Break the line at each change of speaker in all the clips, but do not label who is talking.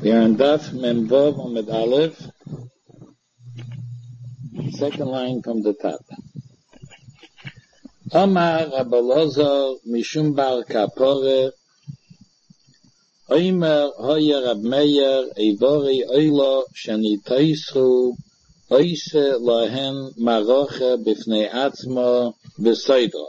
We are in Daf Mem Vav Amud Aleph, second line from the top. Omar Rabbi Elazar Mishum Bar Kapore Omer Hoya Rab Meir Eivori Oilo Shani Taischu Oise Lahen Maroche Bifnei Atzma B'Seidra.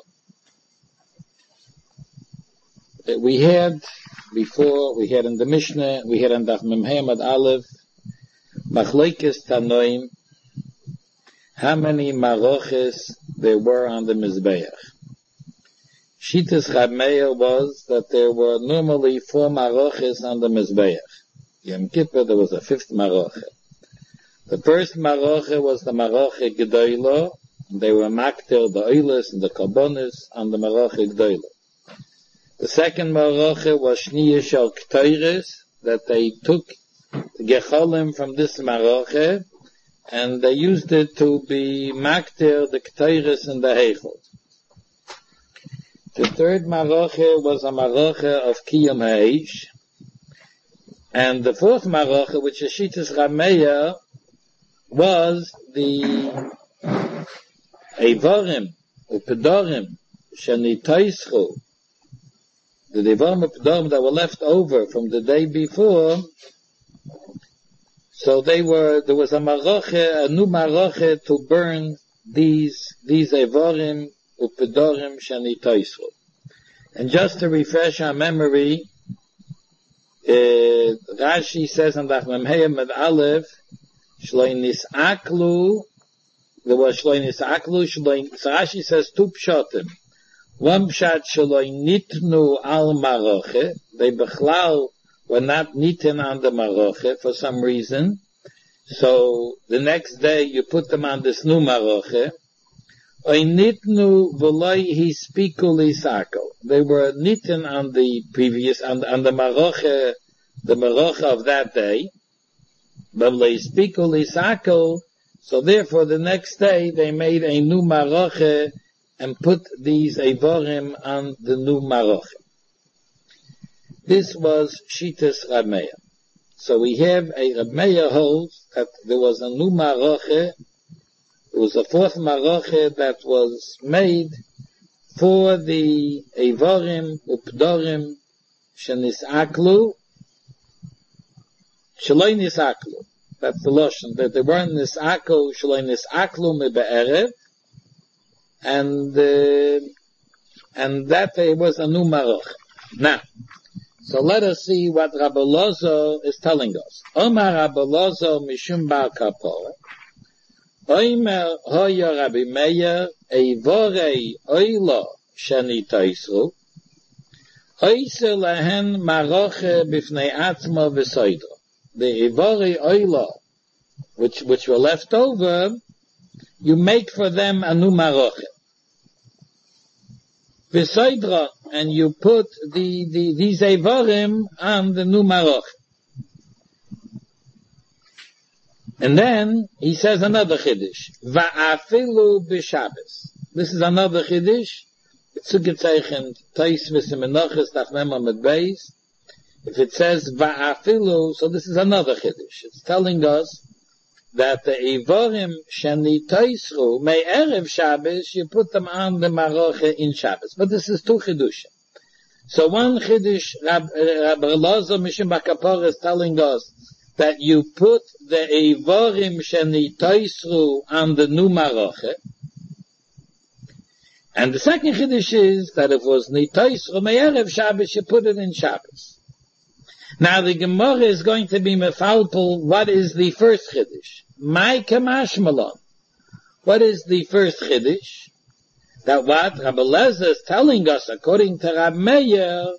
We had before, we had in the Mishnah, we had in Daf Mem Amud Aleph, Machlekes Tanoim, how many maroches there were on the Mizbeach. Shitas Rab Meir was that there were normally 4 maroches on the Mizbeach. Yom Kippur there was a 5th maroche. The first maroche was the maroche Gedoyla. They were makter the oilis and the karbonis on the maroche Gedoyla. The second maroche was Shniya Shal K'tayris, that they took the gecholim from this maroche and they used it to be makter the K'tayris in the heichot. The third maroche was a maroche of Kiyam Ha'esh, and the fourth maroche, which is Shitas Rab Meir, was the Eivorim Upedorim Shenitaischu, the Eivorim Upedorim that were left over from the day before. So there was a maroche, a new maroche to burn these Eivorim Upedorim Shenitaischu. And just to refresh our memory, Rashi says in Daf Mem Amud Aleph, Shloi Nisaklu, there was Shloi Nisaklu, so Rashi says 2 pshatim. One pshat Shloi Nitnu al Maroche, they bechlal were not nitten on the Maroche for some reason, so the next day you put them on this new Maroche. Oy nitnu v'loi hispiku lisako. They were nitten on the previous, on the Maroche, of that day, but hispiku lisako, so therefore the next day they made a new Maroche and put these Eivorim on the new Maroche. This was Shitas Rab Meir. So we have a Rab Meir holds that there was a new Maroche. It was a 4th maroche that was made for the Eivorim Updorim Shenisaklu, Shaloi Nisaklu. That's the Lashon, that they weren't Nisaklu, Shaloi Nisaklu Mebe'erev, and that was a new maroche. Now, so let us see what Rabbi Elazar is telling us. Omar Rabbi Elazar Mishum Bar Kapore Omer Hoya Rabbi Meir Eivorei Oilo Shani Taisru Oise Lahen Maroche Bifnei Atzma V'Seidra. The Eivorei Oilo, which were left over, you make for them a new Maroche. V'Seidra, and you put these Eivorim on the new Maroche. And then he says another chiddush, va'afilu b'Shabbos. This is another chiddush. It's zugezeichnet Tosfos in Menachos Daf Mem Amud Beis. If it says va'afilu, so this is another chiddush. It's telling us that the Eivorim sheni taischu me'erev Shabbos, you put them on the maroche in Shabbos. But this is 2 chiddushim. So one chiddush, Rabbi Elazar Mishum Bar Kapore is telling us that you put the Eivorim Sheni Taisru on the new Maroche. And the second Chiddush is that if it was Nitaisru Me'erev Shabbos, you put it in Shabbos. Now the Gemara is going to be mefalpel, what is the first Chiddush? Mai Kamashmalon. What is the first Chiddush? That what Rabbi Elazar is telling us, according to Rab Meir,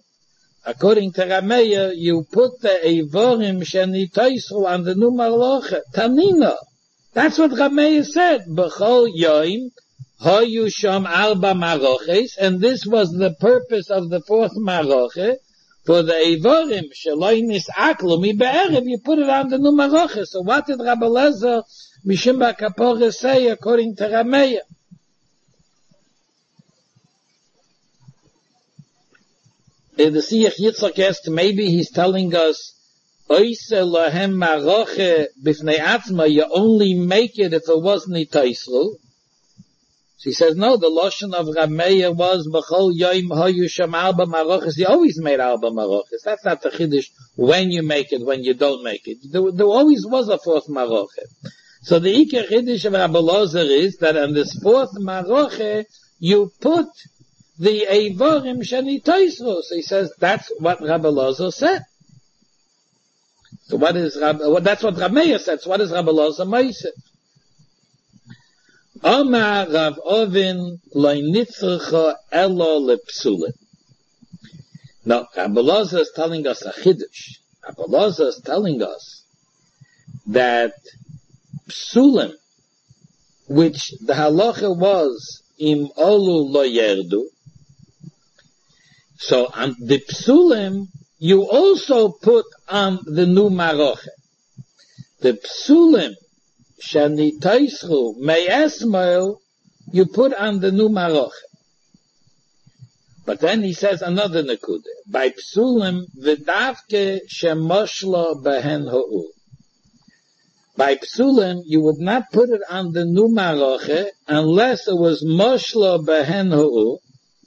you put the Eivorim Sheni Taisru on the new Maroche. Tanina. That's what Rab Meir said. B'chol Yoim Hoyu Sham Arba Maroches, and this was the purpose of the 4th Maroche. For the Eivorim Shaloi Nisaklu Mi'be'erev, you put it on the new Maroche. So what did Rabbi Elazar Mishum Bar Kapore say according to Rab Meir? The Siach Yitzchak asked, maybe he's telling us Oise lahem maroche b'fnei atzma, you only make it if it wasn't itaisru. She says, no, the lotion of Rab Meir was, b'chol yoim hoyu sham arba maroches, he always made arba maroches. That's not the chiddush when you make it, when you don't make it. There always was a fourth maroche. So the Iker chiddush of Rabbi Lozer is that on this fourth maroche, you put the eivorim shani toisru. So he says, that's what Rabbi Lozer said. So what is that's what Rab Meir said. So what is Rabbi Lozer Meisef? Omar Rav Ovin loy nitzrecha elo lepsulim. Now, Rabbi Lozer is telling us a chiddush. Rabbi Lozer is telling us that psulim, which the halacha was im olu lo yerdu, so on the psulim, you also put on the new maroche. The psulim shani taisru me'esmael, you put on the new maroche. But then he says another nekude. By psulim v'davke shemoshlo behen ho'u. By psulim, you would not put it on the new maroche unless it was moshlo behen ho'u,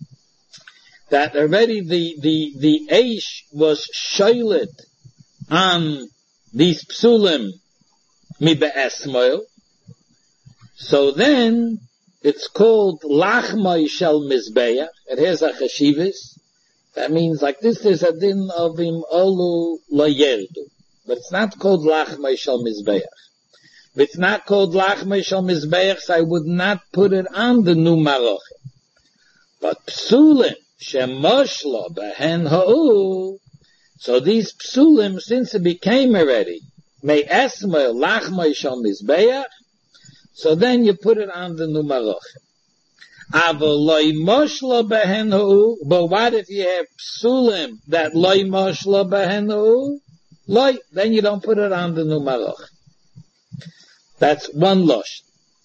that already the eish was shoylet on these psulim mi be'esmoil. So then it's called lachmai shel mizbeach. It has a cheshivas. That means like this is a din of im olu la yerdu. But it's not called lachmai shel mizbeach. If it's not called lachmai shel mizbeach, so I would not put it on the new maroche. But psulim shemoshlo behen ha'u, so these psulim, since it became already may esma lachmai shel mizbeach, so then you put it on the new maroche. Aval loy moshlo behen ha'u, but what if you have psulim that loy moshlo behen ha'u? Loy, then you don't put it on the new maroche. That's one losh.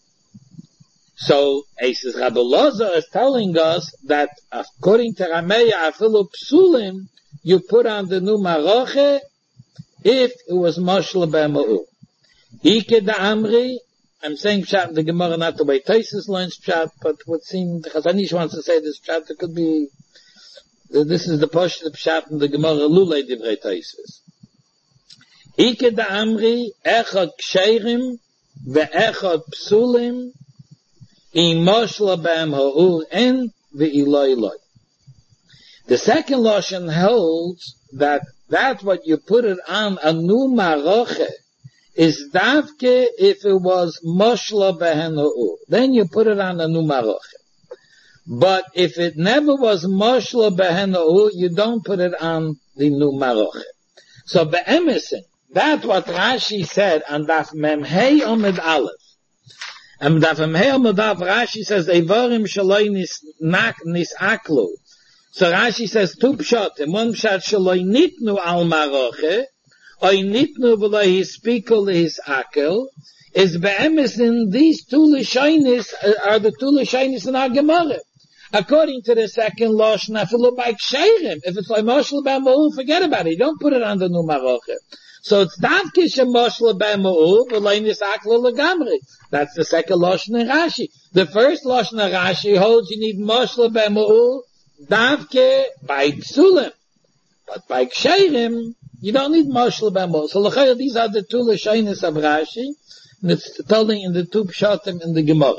So, Eises Rabbi Lozer is telling us that according to Rameya, afilu psulim, you put on the new maroche if it was moshla b'ema'u. Ike da amri, I'm saying pshat in the Gemara, not the way Taisus learns pshat, but what seemed, Chazanish wants to say this pshat, it could be, this is the posh of pshat in the Gemara, lulei divrei Taisus. Ike da amri, echad ksheirim, ve'echad psulim, in moshla b'em ha'ur en ve'iloi loi. The second lashon holds that what you put it on a new maroche is davke if it was moshla b'hen ha'ur. Then you put it on a new maroche. But if it never was moshla b'hen ha'ur, you don't put it on the new maroche. So be'emesin, that's what Rashi said on Daf Memhei Omid Aleph. And Rashi says, Eivorim shaloi nisaklu. So Rashi says, two pshat. In one pshat, shaloi nitnu al maroche, oi nitnu v'loi hispiku lehisakel, is be'emes in these two lashonis, are the two lashonis in our Gemara. According to the second lashon, afilu by ksherim. If it's like moshel b'amol, forget about it. You don't put it on the new maroche. So it's davke shemoshel b'amol, v'loi nisaklu legamri. That's the second lashon in Rashi. The first lashon in Rashi holds you need moshel b'amol, davke by psulim. But by ksherim, you don't need moshel b'amol. So l'chayr, these are the two lashonis of Rashi, and it's telling in the two pshatim in the Gemara.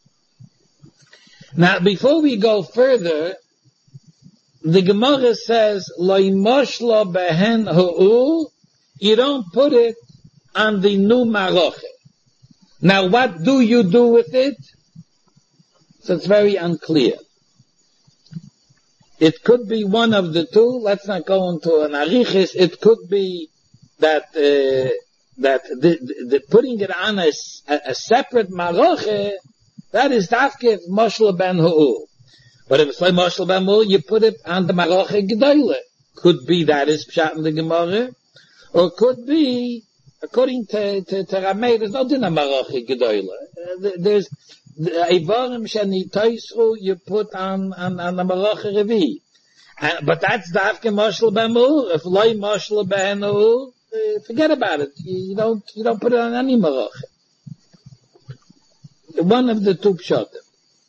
Now, before we go further, the Gemara says, loy moshlo behen ha'u, you don't put it on the new maroche. Now, what do you do with it? So it's very unclear. It could be one of the two. Let's not go into an arichis. It could be that the putting it on a separate maroche, that is dafke moshel ben ha'u. But if it's like moshel ben ha'u, you put it on the maroche gedoyle. Could be that is pshat in the Gemara, or could be according to Rameh, there's no din of maroche gedoyle. There's eivorim shani toisru you put on the maroche revi. But that's dafke moshel ben ha'u. If loy moshel ben ha'u, forget about it. You don't put it on any maracha. One of the two pshatim.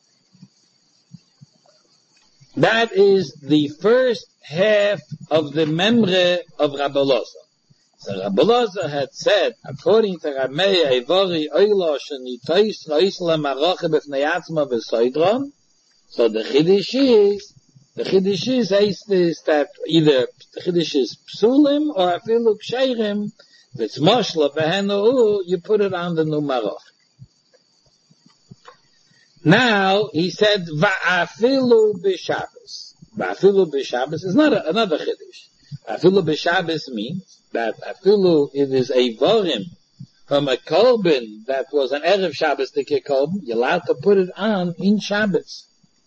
That is the first half of the memre of Rabbi Elazar. So Rabbi Elazar had said, according to Ramei Eivori Oilo Shenitois Roisla Maracha B'fnei Atzma V'Soidron. So the Chiddush is that either the Chiddush is Psulim or Afilu Ksherim. If it's Moshla V'Henu, you put it on the new Maracha. Now, he said, Va'afilu b'Shabbos. Va'afilu b'Shabbos is not another Chiddush. Va'afilu b'Shabbos means that afilu, it is a vorim from a kolben that was an Erev Shabbos to kolben, you're allowed to put it on in Shabbos.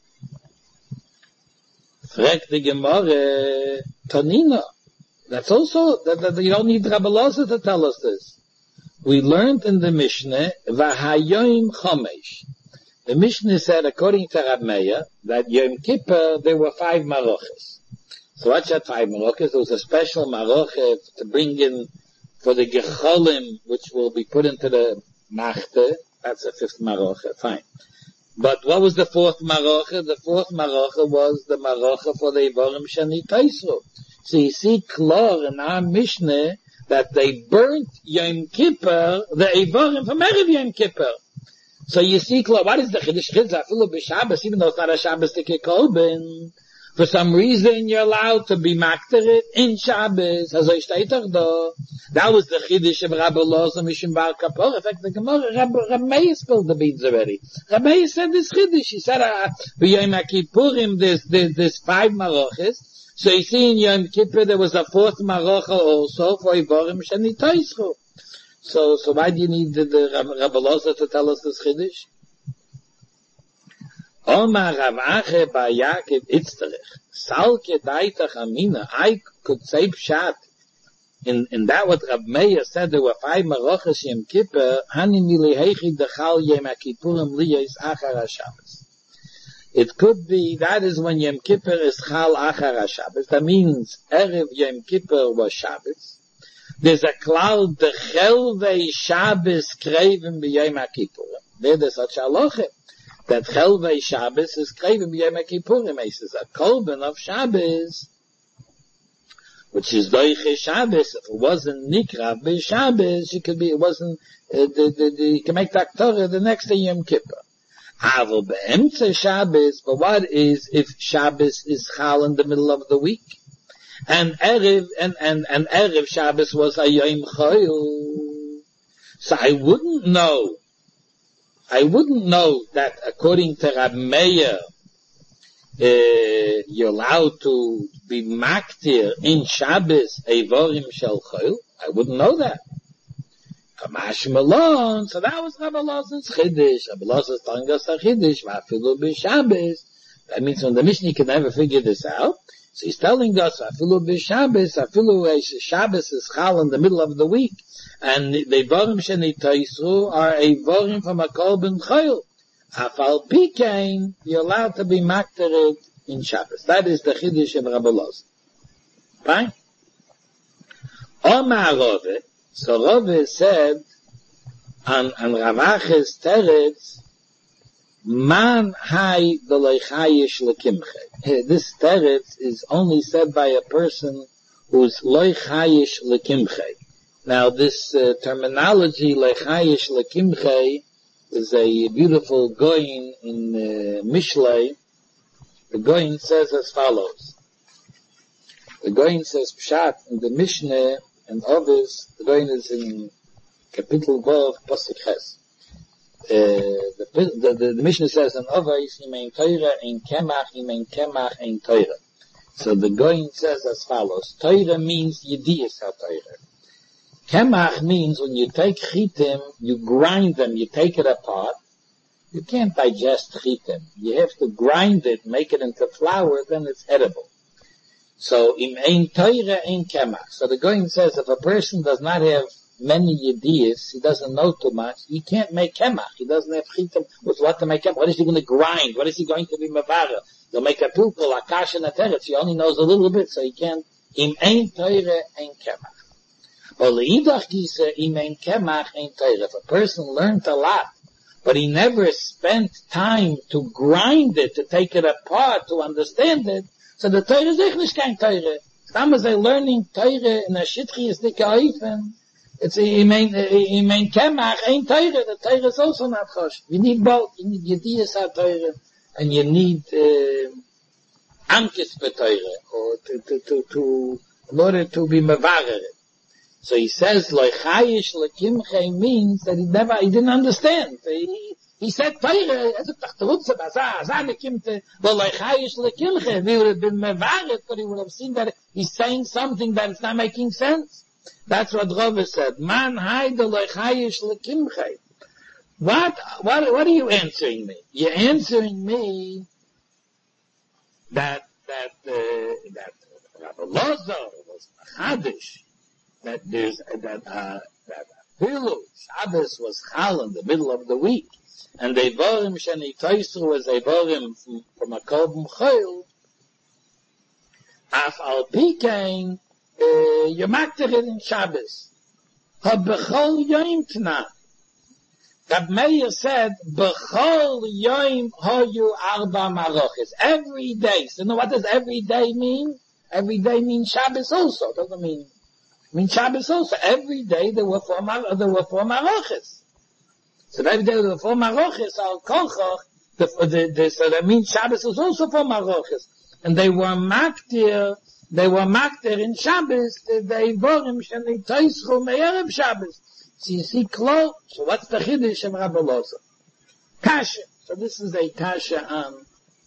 Frek the Gemara, Tonina. That's also, that you don't need Rabbi Elazar to tell us this. We learned in the Mishnah, V'hayoim Chomesh. The Mishnah said, according to Rab Meir, that Yom Kippur, there were 5 maroches. So what's that 5 maroches? There was a special maroche to bring in for the gecholim, which will be put into the machte. That's the 5th maroche, fine. But what was the 4th maroche? The 4th maroche was the maroche for the Ivorim Shani Taisru. So you see klar in our Mishnah that they burnt Yom Kippur, the Ivorim from Erev Yom Kippur. So you see, what is the Chiddush? Afilu b'Shabbos, even though it's not a Shabbos to kolben, for some reason you're allowed to be makter in Shabbos. That was the Chiddush of Rabbi Elazar Mishum Bar Kapor. In fact, the Gemara, Rabbi Meir spilled the beans already. Rabbi Meir said this Chiddush. He said, B'Yom Kippurim, there's 5 maroches. So you see in Yom Kippur there was a 4th marocha also for Ivorim Shani Taisru. So why do you need the Rabbi Elazar to tell us this Chiddush? Omar Rav Ache Bar Yaakov Itzterich. Salke Daitach Amina. I could say pshat. In that what Rav Meir said, there were 5 maroches Yom Kippur. Hani milihechi dechal Yom Kippurim liyos achar HaShabbos. It could be, that is when Yom Kippur is chal achar HaShabbos. That means Erev Yom Kippur was Shabbos. There's a cloud, the Chelvei Shabbos Krevim b'Yom Kippurim. There's such a halacha that Chelvei Shabbos is Krevim b'Yom Kippurim. He says a kolben of Shabbos, which is Doiche Shabbos. If it wasn't Nikra b'Shabbos, it wasn't. You can make that Torah the next day Yom Kippur. Aval be'emtze Shabbos, but what is if Shabbos is Chal in the middle of the week? And Erev, and Erev Shabbos was a Yom Chayil. So I wouldn't know that according to Rab Meir, you're allowed to be maktir in Shabbos Eivorim Shel Chayil. I wouldn't know that. Kamash Malon, so that was Rabbi Elazar's Chiddush. Rabbi Elazar's telling us a Chiddush, Va'afilu b'Shabbos. That means when the Mishnah can never figure this out, so he's telling us, Afilu b'Shabbos, Shabbos is Chal in the middle of the week, and the Vorim Sheni Taisru are a Vorim from a Kolben Chayil. Afal Pikein, you're allowed to be maktered in Shabbos. That is the Chiddush of Rabbi Elazar. Fine? Omar Rove, so Rove said, on Rav Ache's teretz, Man hai deloichayish lekimche. This teretz is only said by a person who's loichayish lekimche. Now this terminology loichayish lekimche is a beautiful goyin in Mishlei. The goyin says as follows. The goyin says pshat in the Mishnah and others. The goyin is in Kapitel Vav Pasuk Ches. The Mishnah says in Ovais, Imein Torah, in Kemach, in Torah. So the Goyin says as follows. Torah means Yediyas HaTorah. Kemach means when you take chitim, you grind them, you take it apart. You can't digest chitim. You have to grind it, make it into flour, then it's edible. So, Imein Torah, in Kemach. So the Goyin says if a person does not have many yediyas, he doesn't know too much, he can't make kemach. He doesn't have chitim with what to make kemach. What is he going to grind? What is he going to be mavara? He'll make a pulpul, a kash, and a teretz. He only knows a little bit, so he can't. Im ein Torah, ein kemach. If a person learned a lot, but he never spent time to grind it, to take it apart, to understand it, so the Torah is nicht kein Torah. Damals learning Torah in a shitchi is dike Eifen. It's mein Kemach ein Torah. The Torah is also not chosh. You need both. You need Yediyas HaTorah and you need Ankis b'Torah, or to in order to be mevarer. So he says Loichayish lekimche means that he didn't understand. He said Torah, as a tachterutze bazah lekimte, well Loichayish lekimche, he would have been mevarer, but he would have seen that he's saying something that is not making sense. That's what Rava said. Man haide Loichayish lekimche. What are you answering me? You're answering me that Rabbi Lozo was Chadish, that Hilu, Shabbos was Chal in the middle of the week, and the Eivorim Sheni Toisru was Eivorim from a Korban Chol, Af Al Pikein, you makter it in Shabbos. Ha-bechol Yom Tna. Rab Meir said, Bechol Yom Hoyu Arba Maroches. Every day. So now what does every day mean? Every day means Shabbos also. Doesn't mean Shabbos also. Every day there were four Maroches. So every day there were four Maroches, Al Kochach, so that means Shabbos was also four Maroches. And they were maktir in Shabbos, they vorim sheni toischu me'erev Shabbos. So you see, close. So what's the chiddush of Rabbi Loza? Kasha. So this is a kasha on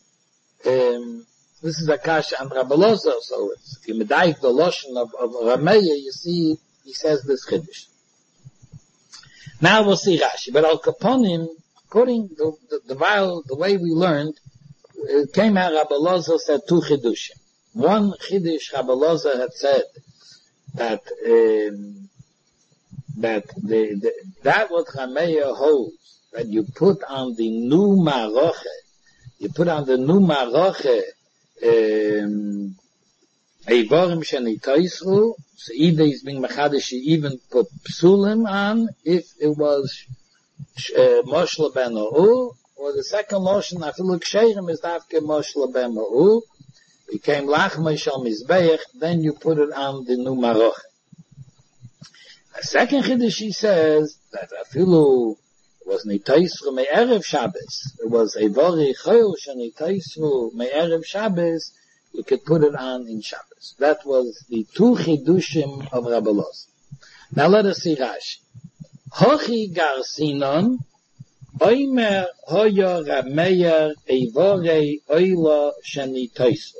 Rabbi Loza. So if you medayik the loshon of Rameya, you see, he says this chiddush. Now we'll see Rashi. But Al Kaponim, according to the way we learned, it came out Rabbi Loza said two chiddushim. One chiddush Rabbi Loza had said that that what Rameya holds, that you put on the new maroche, Eivorim sheni toisru, so either he's being machadish, he even put psulim on, if it was moshla ben o'u, or the second lotion, afilu ksherim is dafke moshla ben o'u, became lachma shal mizbeach, then you put it on the new maroche. The second chiddush he says that afilu was nitaisru me'erev Shabbos. It was a vori chayil shenitaisru me'erev Shabbos. You could put it on in Shabbos. That was the two chidushim of Rabbi Loza. Now let us see Rashi. Hochi garsinon oimer hoyo Rameya evorei oila shenitaisru.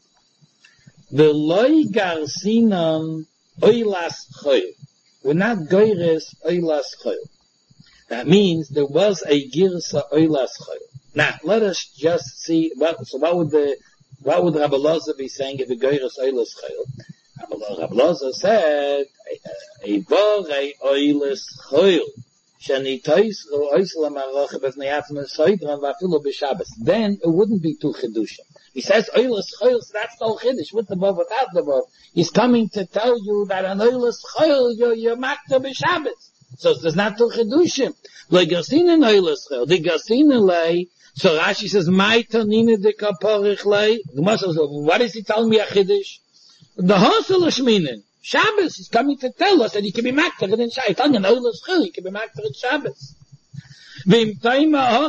V'loi garsinon oilas chayil. We're not goyres oilas chayil. That means there was a girsa oilas chayil. Now, let us just see, what would Rabbi Loza be saying if a goyres oilas chayil? Rabbi Loza said, Eivorei oilas chayil, sheni toisru oisla maroche b'vnei soidran v'afilu b'Shabbos. Then it wouldn't be two chidushim. He says oilas chayil, so that's no chiddush, with the above, without the above. He's coming to tell you that an oilas chayil, you're makta b'Shabbos. So there's not two chidushim. Like Garsina oilas chayil, the Garsina lay. So Rashi says, "My tanina de kaporich lay." The Moshe says, "What is he telling me a chiddush?" The hosel shminin Shabbos is coming to tell us that he can be makta in Shabbos. He's telling you an oilas chayil, he can be makta in Shabbos. That's how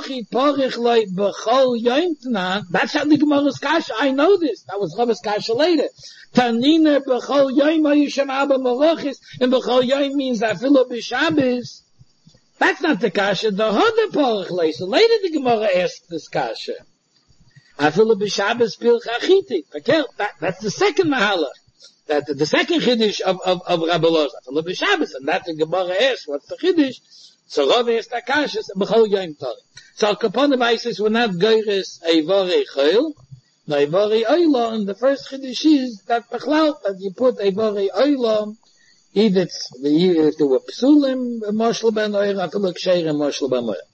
the Gemara's kasha. I know this. That was Rabbi's kasha later. Tanina b'chol yoyim hayishem abba marochis, and b'chol yoyim means afilu b'Shabbos. That's not the kasha. The other porach lay. So later the Gemara asked this kasha. Afilu b'Shabbos pil chachiti. That's the second mahala. That the second chiddush of Rabbi Loza. Afilu b'Shabbos, and that's the Gemara asked. What's the chiddush? So Rav asked that kasha, b'chol yoyim torah. So Kaponim says we're not goyres eivorei chayil, no eivorei oila, and the first chiddush is that b'chlal, that you put eivorei oila, either if there were psulim, moshel ben oir, afilu ksherim, moshel ben oir.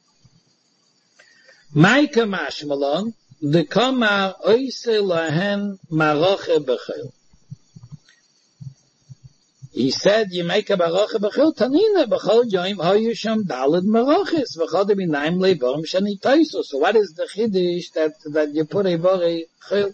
Maika mashmalon, the kamar oise lahen maroche b'chayil. He said, you make a baracha b'chol tanina, b'chol yoim hoyu sham daled marachis, v'chol de b'naim le'vorim shani taiso. So what is the chiddush that you put a vore chil?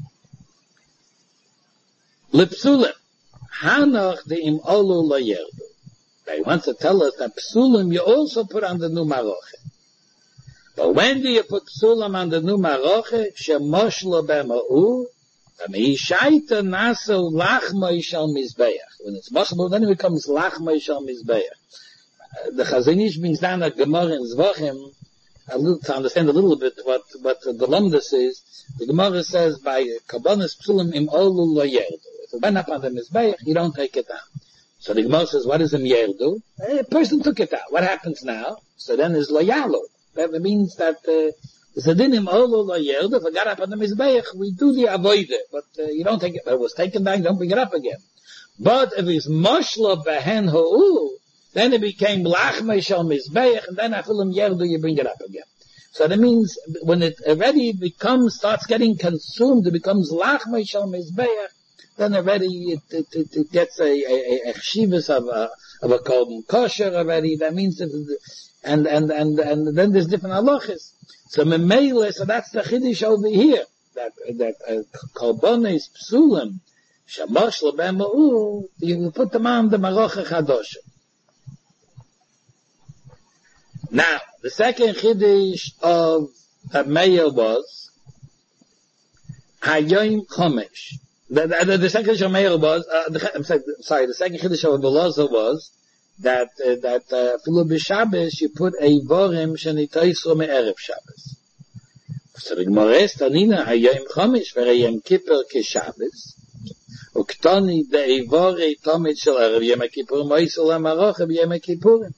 L'psulim. Hanach de'im olu la'yerdu. They want to tell us that psulim you also put on the new maroche. But when do you put psulim on the new maroche? Shemoshlo b'ma'u. When it's machmor, then it becomes lachmai shal mizbeach. The Chazon Ish brings down a Gemara in Zvachim, to understand a little bit what the Lamdas is. The Gemara says by Kabbanis Psulim im olu lo yerdu. If it went up on the mizbeach, you don't take it down. So the Gemara says, what is im yerdu? A person took it out. What happens now? So then is lo yalu. That means that Zadinim olu lo yerdu. If it got up on the mizbeach, we do the avoide, but you don't take it. If it was taken down, you don't bring it up again. But if it's moshla behen ho'u, then it became lachmei shal mizbeach, and then afilim yerdu, you bring it up again. So that means when it already starts getting consumed, it becomes lachmei shal mizbeach, then already it gets a chshivas of a kolben kosher already. That means and then there's different halachas. So memele, so that's the chiddush over here, that kolbonis psulim shamosh lebema'u, you put them on the marocha chadosha. Now, the second chiddush of Meir was Hayom Chomesh. The second chiddush of Meir was the second chiddush of Belazar was that Filu b'Shabbos you put a vorim shenitayso me'erev Shabbos. So the Gemara is Tanina Hayom Chomesh v'Yom Kippur k'Shabbos. Uktani de'ivore tomid shel erev Yom Kippur moisel ha'marocha b'Yom Kippurim.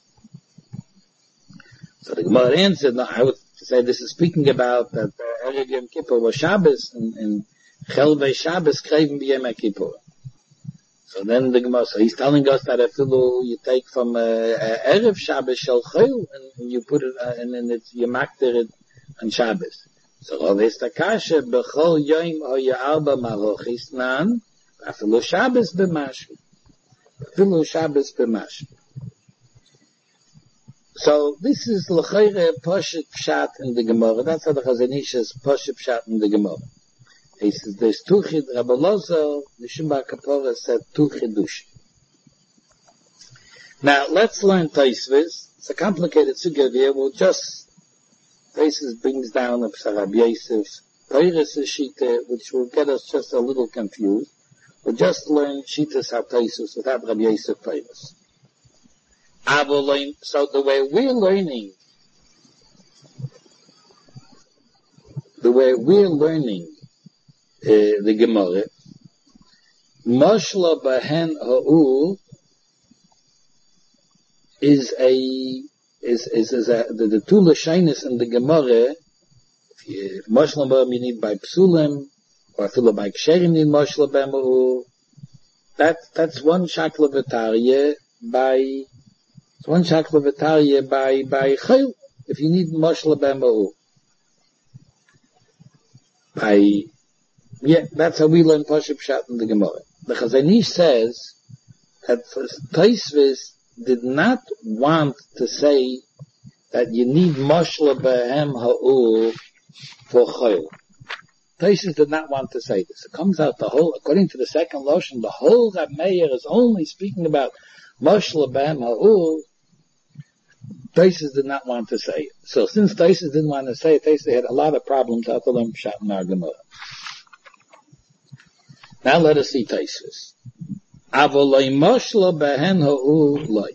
So the Gemara answered, no, I would say this is speaking about that erev Yom Kippur was Shabbos and Chelvei Shabbos kreven b'Yom Kippur. So then the Gemara, so he's telling us that if you take from erev Shabbos shel Chol and you put it and then it's you makter it on Shabbos. So Rav Kasha b'chol yom hoya arba marochis nan afilu Shabbos b'mashvi. Afilu Shabbos b'mashvi. So this is l'chayre poshet pshat in the Gemara. That's how the Chazon Ish is poshet pshat in the Gemara. He says there's two chid. Rabbi Lozo, the Shimba Kapora said two chidush. Now let's learn Taisvis. It's a complicated sugya here. We'll just Taisvis brings down a Rabbi Yosef's Peiris Shita, which will get us just a little confused. We'll just learn Shitas HaTaisvis without Rabbi Yosef Peiris. So the way we're learning the Gemara, Moshla Bahen Ha'u is the two Lashonos in the Gemara. Moshla Bahen you need by Psulim, or Fila by Ksherim need Moshla Bahen Ha'u. That's one Shakla V'Tarya by Chayil, if you need Moshla Bahen Ha'u. That's how we learn Pashup Pshat in the Gemara. The Chazon Ish says that Taisvis did not want to say that you need Moshla Bahen Ha'u for Chayil. Taisvis did not want to say this. It comes out according to the second Lashon, the whole Rab Meir is only speaking about Moshla Bahen Ha'u. Taisvis did not want to say it. So since Taisvis didn't want to say it, Taisvis had a lot of problems how to learn Pshat in our Gemara. Now let us see Taisvis. Avoloi moshla behen ha'u loy.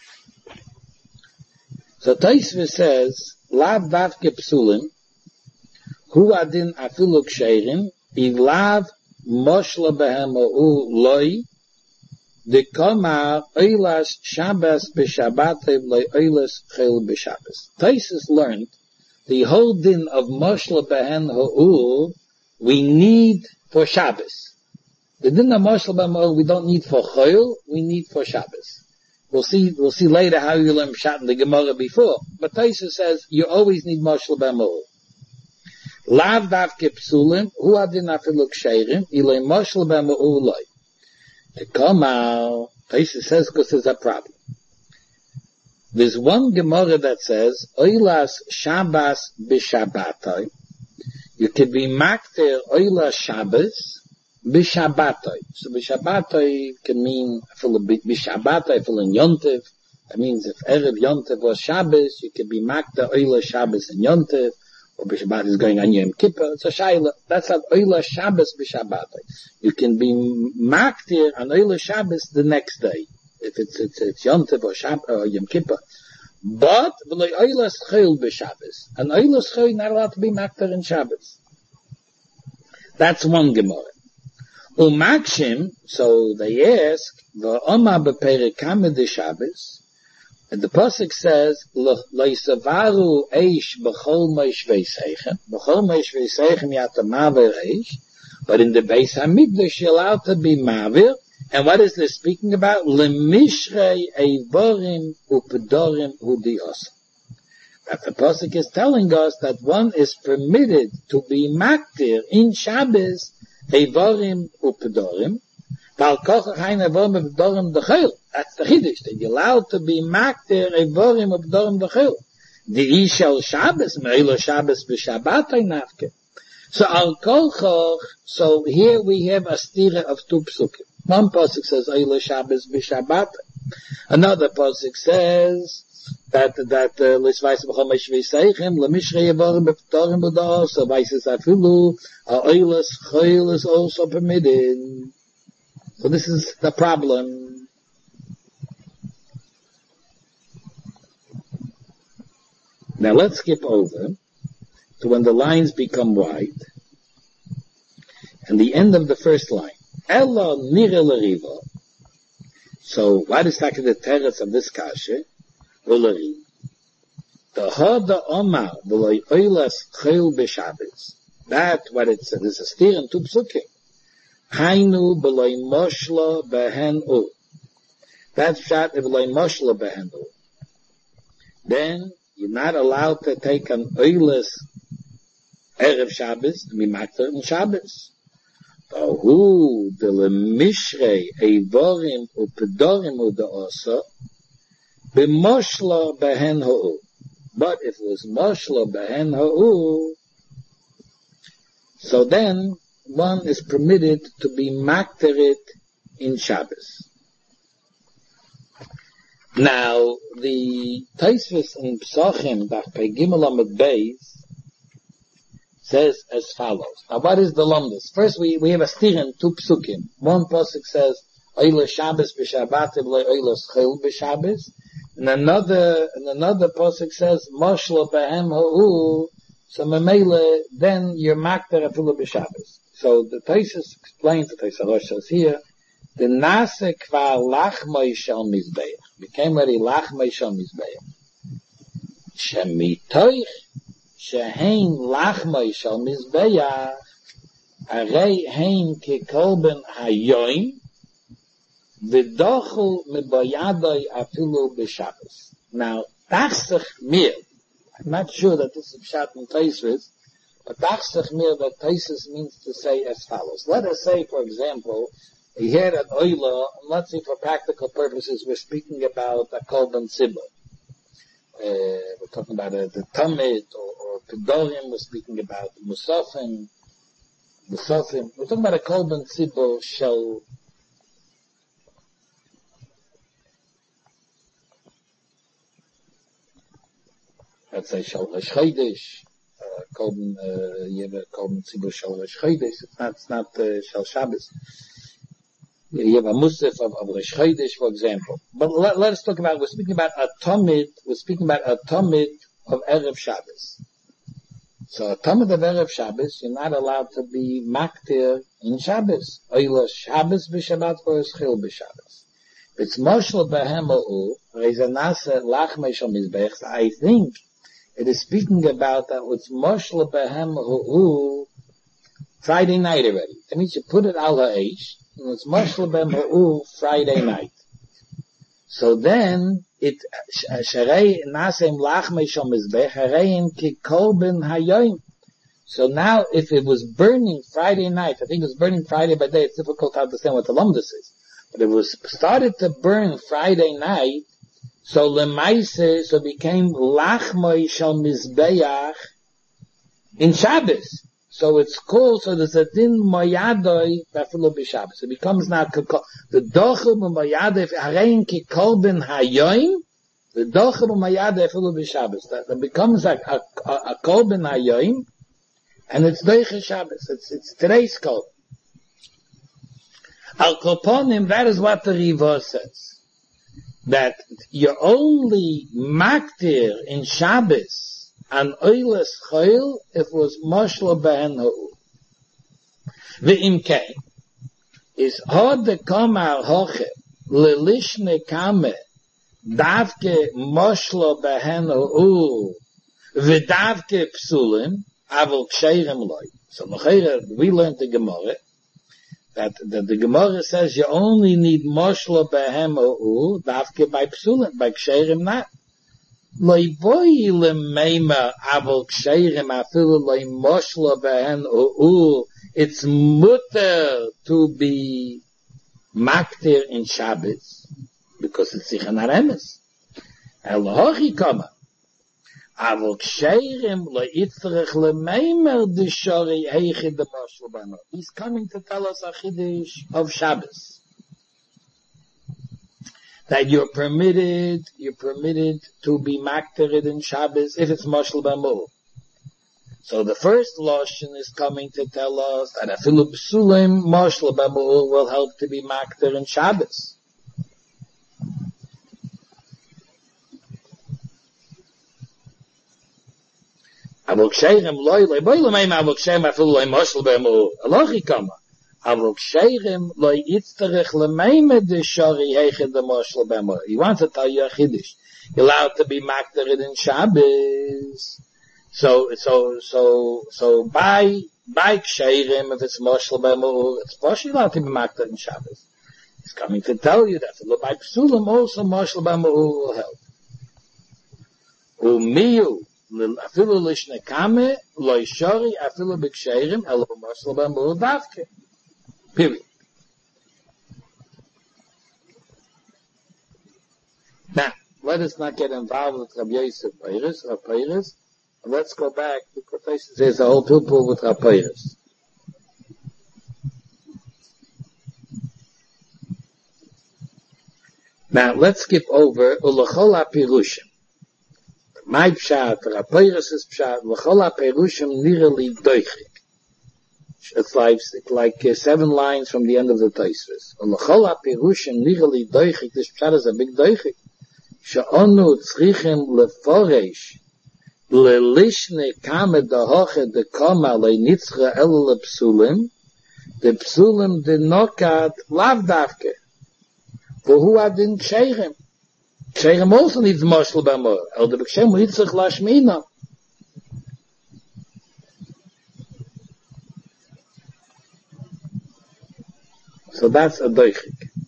So Taisvis says, lav davke psulim, hu adin afilu ksherim, ilav moshla behen ha'u loy, de komar oilas Shabbos b'Shabbatev loy oilas chel b'Shabbos. Taisvis learned the whole din of moshla behen ha'u we need for Shabbos. The din of Moshel B'Ma'ul we don't need for Chayil, we need for Shabbos. We'll see later how you learn Pshat in the Gemara before. But Taisvis says you always need Moshel B'Ma'ul. Lav davke psulim, hu adin afilu ksherim, ilay Moshel B'Ma'ul loy. To come out, Taisha says, because there's a problem. There's one Gemara that says, Oilas Shabbos b'Shabbatoi. You could be makter Oilas Shabbos b'Shabbatoi. So b'Shabbatoi can mean, b'Shabbatoi, full in Yontiv. That means if Erev Yontiv was Shabbos, you could be makter Oilas Shabbos in Yontiv, or b'Shabbat is going on Yom Kippur. It's a Shaila. That's not Oilas Shabbos b'Shabbatoi. You can be makter on Oilas Shabbos the next day. If it's Yom Tov or Shabbat or Yom Kippur. But, v'loi oilas chayil b'Shabbos. And oilas chayil not allowed to be makter in Shabbos. That's one Gemara. Umakshim, so they ask, v'oma b'perikame de Shabbos, and the Pasuk says, lo'isavaru eish b'chol meish v'eseichem. B'chol meish v'eseichem yata maver eish. But in the Beis HaMikdash, you're allowed to be maver. And what is this speaking about? Lemishrei eivorim upedorim hudios. That the Pasuk is telling us that one is permitted to be maktir in Shabbos eivorim upedorim. Val kochach hein eivorim upedorim dechil. That's the Chiddush. That you're allowed to be maktir eivorim upedorim dechil. The ishal Shabbos, me'ilo Shabbos b'Shabbatoi nafke. So al kochach, so here we have a stira of two psukim. One pasuk says Eila Shabbos b'Shabbat. Another pasuk says that l'svayis b'chol meish v'eseichem lemishrei yevorim b'ptorim b'da'os. So vayis afilu Eilas chayil is also permitted. So this is the problem. Now let's skip over to when the lines become white and the end of the first line. Ella nire l'riva. So what is like the teretz of this kasha? L'riva. The hada omar v'loi oilas chayil b'Shabbos. That what it says is a steer and two psukim. Hainu b'loi moshla behen u. That's shot b'loi moshla behen u. Then you're not allowed to take an oilas erev Shabbos to be makter in Shabbos. Who the lemishrei eivorim upedorim udaosa b'moshla behen ha'u. But if it was moshla behen ha'u, so then one is permitted to be makterit in Shabbos. Now the Tosfos in Pesachim Daf Pei Gimel Amud Beis says as follows. Now what is the lumdus? First we have a stirin, two psukim. One pasuk says, Oila Shabbos b'Shabbat v'lei Oila Schil b'Shabbos. And another pasuk says, Moshla b'hem ha'u. So memele, then you're makter afilu b'Shabbos. So the Tosfos explains, the Tosfos Rosh says here, the nase kvar lachmoi shel mizbeach. Became ready lachmoi shel mizbeach. Shemitoich Shehein lachmoi shel mizbeach, arei hein kekolben hayoim, v'dochu mebayadoi afilu b'Shabbos. Now, tachsich mir, I'm not sure that this is pshat in Tosfos, but tachsich mir, that Tosfos means to say as follows. Let us say, for example, here at Oila, let's say for practical purposes, we're speaking about a kolben tzibur. We're talking about the Tamid or Pedorim. We're speaking about Musafim. We're talking about a kolben tzibur shel. Let's say shel Rosh Chodesh. Kolben, you have a kolben tzibur shel Rosh Chodesh. It's not shel Shabbos. You have a musaf of Rosh Chodesh, for example. But let us talk about, we're speaking about a Tamid of Erev Shabbos. So a Tamid of Erev Shabbos, you're not allowed to be maktir in Shabbos. Oila Shabbos b'Shabbat or Schil b'Shabbos. It's Moshel b'hem ha'u, Rezanase lachmei shel mizbeach. I think it is speaking about that it's Moshel b'hem ha'u Friday night already. That means you put it al ha'esh, and it's Moshel b'hem ha'u Friday night. So then, it, Sharei Nasem Lachmei Shal Mizbech, Hareim Ki Kolben Hayoim. So now, if it was burning Friday night, I think it was burning Friday by day, it's difficult to understand what the lumdus is. But it was started to burn Friday night, so lemaise, so became lachmoi shel mizbeach in Shabbos. So it's called, so there's a din moyadoi b'afilu b'Shabbos. It becomes now, the dochel b'moyadoi, harein ki kolben hayoim, the dochel b'moyadoi afilu b'Shabbos. That becomes a kolben hayoim, and it's doiche Shabbos. It's today's kolben. Al koponim, that is what the Riva says. That you're only maktir in Shabbos, an oiles choil, if it was moshlo behen ha'u. V'imkei, is hod de kama hoche, lelishne kame, davke moshlo behen ha'u, v'davke psulim, avol ksheirem loy. So we learned the Gemara, that the Gemara says you only need moshlo behen ha'u, davke by psulim, by ksheirem not. Loy boy lemeima avol ksheirem afilu loy moshlo behen ha'u. It's mutter to be maktir in Shabbos because it's sichen haremes. El hochi kama avol ksheirem loy itzrech lemeimer de shori heiche de moshlo behen. He's coming to tell us a chiddush of Shabbos. That you're permitted to be maktered in Shabbos if it's moshel b'amur. So the first lotion is coming to tell us that afilu b'sulim moshel b'amur will help to be makter in Shabbos. Avol ksheirem loy boy lemeim avol ksheirem afilu loy moshel b'amur. Alochi kama. Avol ksheirem loy itzterech lemeime de shari heiche de moshel b'amor. He wants to tell you a chiddush. You're allowed to be maktered in Shabbos. So by ksheirem, if it's moshel b'amor, it's possibly allowed to be maktered in Shabbos. He's coming to tell you that. By psulim also moshel b'amor will help. Umiyu afilu lishne kame loy shari afilu b'ksheirem elo moshel b'amor davke. Period. Now, let us not get involved with Rabbi Yosef Peiris. Let's go back because there's a whole people with Rabbi Peiris. Now, let's skip over Ulachol HaPirushim. My pshat, Rabbi Peiris' pshat, Ulachol HaPirushim nirali doichik. It's like 7 lines from the end of the Tosfos. Ulachol HaPirushim nirali doichik. This pshat is a big doichik. She'onu tzrichim leforesh lelishne kame dahoche de koma leinitzcha el lepsulim the psulim de nokat lavdavke who adin ksheirem. Ksheirem also needs moshel b'amor. El de b'kshem hitzach lashmina. So that's a doichik.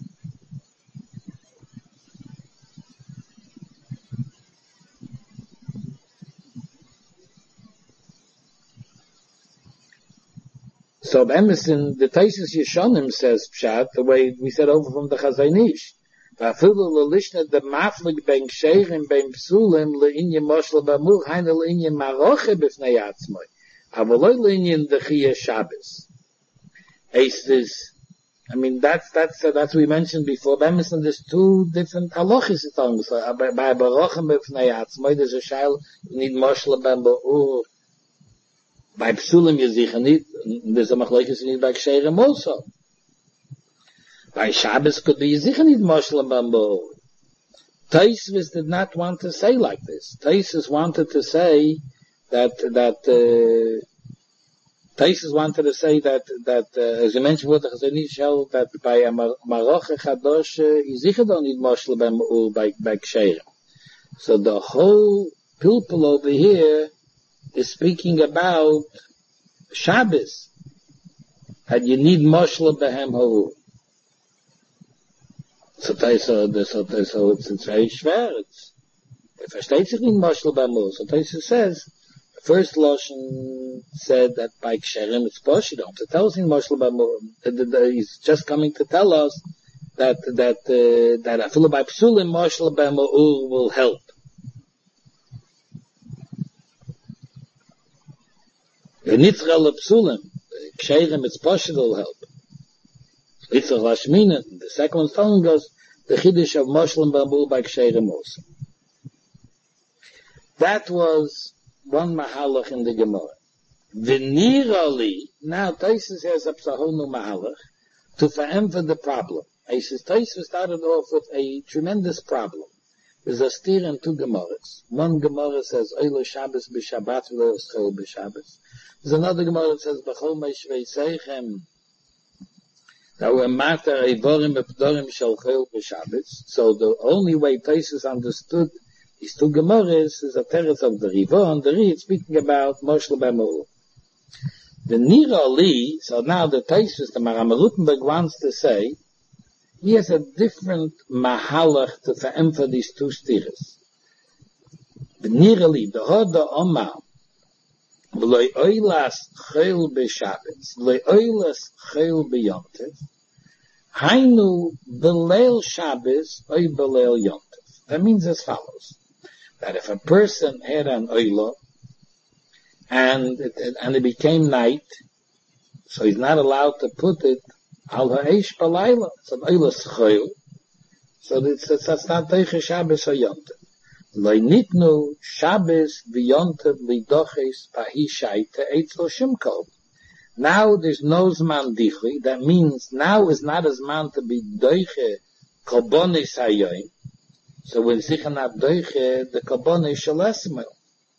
So Emerson, the Taisus Yeshonim says pshat the way we said over from the Chazanish. Va'afilu lelishna de maflig ben ksherim ben psulim leinyan moshel b'amur haina leinyan maroche b'fnei atzmoi avoloi leinyan dechiyah Shabbos. That's what we mentioned before. Emerson, there's 2 different halachis it's on. So by barochem b'fnei atzmoi there's a shail you need moshel b'amur. By psulim yezichanit, there's a machlokes you need by ksheirem also. By Shabbos could be yezichanit moshel b'amor. Tosfos did not want to say like this. Tosfos wanted to say that as you mentioned what the Chazanish held that by a maroche chadosh yizicha don't need moshel b'amor by ksheirem. So the whole pilpul over here is speaking about Shabbos, and you need moshel behem haru. So it's very schwer. It versteht sich nicht moshel behem haru. So Taisa says, the first Lashon said that by ksherim it's possible. To tell us in moshel behem haru, he's just coming to tell us that afilu by psulim moshel b'ma'ur will help. V'nitzchel psulim, ksherim it's possible will help. Nitzchel lashmina, the second one's telling us the chiddush of moshel b'ma'ur by ksherim also. That was one mahalach in the Gemara. V'nirali, now Taisus has a whole new mahalach to veremphasize the problem. He says Taisus started off with a tremendous problem. There's a steer in two Gemaras. One Gemara says Oilo Shabbos b'Shabbat v'lo Schol b'Shabbos. There's another Gemara that says B'chol Meishvei Seichem that were matter Eivorim Epdorim Shel Chol b'Shabbos. So the only way Taisus understood these two Gemaras is a teretz of the Riva, and the Riva speaking about Moshel b'ma'ur. The Nira Ali, so now the Taisus, the Maram Rutenberg wants to say, he has a different mahalach to veremphasize these two stiras. The Nira Ali, the Hoda Omar, v'loi oilas chol b'Shabbos, v'loi oilas chol b'Yontev, hainu b'leil Shabbos, oi b'leil Yontev. That means as follows, that if a person had an oila, and it became night, so he's not allowed to put it al ha'esh b'layla. It's an oila s'choil, so that's not teiche Shabbos or Yontev. Lo nitnu Shabbos v'Yontev lidoches pahi shaita eitzel shimkol. Now there's no zman dichui, that means now is not a zman to be doiche kolbonis hayoim. So when sichen ab doiche, the kolbonis shel esmel.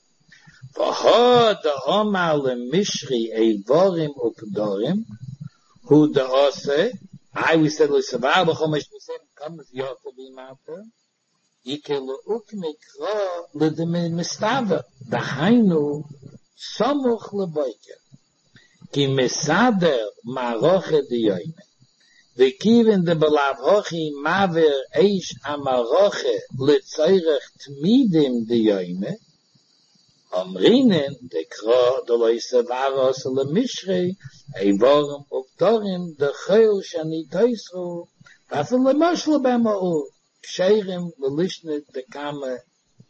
V'ho the omar lemishri eivorim updorim, who the ose, we said l'savar b'chomesh b'sem comes yoter b'imata, ikelu ukmikra l'demistava, dahainu samuch l'boiker, ki mesader maroche diyoyme, v'kivin de belav hochi maver eish amaroche l'tzayrech tmidim diyoyme, Amrinen, de kra, de loise varos, le mishrei, eivorim, uptorim, de chayl, shani teisru, vafel le moshel b'ma'ur, ksherim, le lishnet, de kame,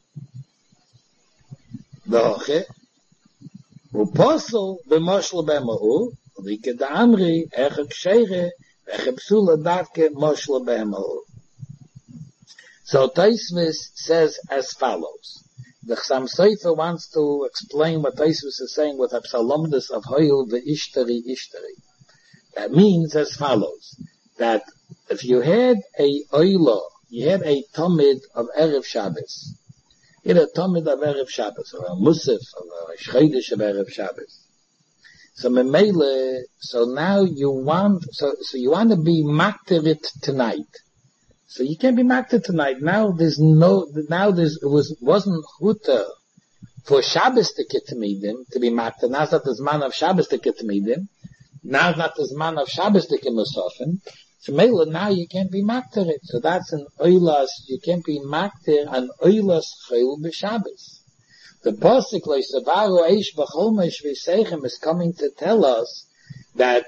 doche, uposel, b'moshel b'ma'ur, like de amri, eche kshere, eche psula davke, moshel b'ma'ur. So Taisvis says as follows. The Chassam Sofer wants to explain what Taisus is saying with Absalomdus of Hoyul ve'ishtari ishtari. That means as follows, that if you had a oilo, you had a tomid of Erev Shabbos, you had a tomid of Erev Shabbos, or a musaf, or a shchedish of Erev Shabbos. So memele, so now you want to be makterit tonight. So you can't be makter tonight. It wasn't chuta for Shabbos to get to be makter. Now it's not the zman of Shabbos to get to meedim. Now it's not the zman of Shabbos to get musafim. So now you can't be makter it. So that's an oilas, you can't be makter an oilas chayil b'Shabbos. The pasuk loisavaru eish b'chomesh v'seichem is coming to tell us that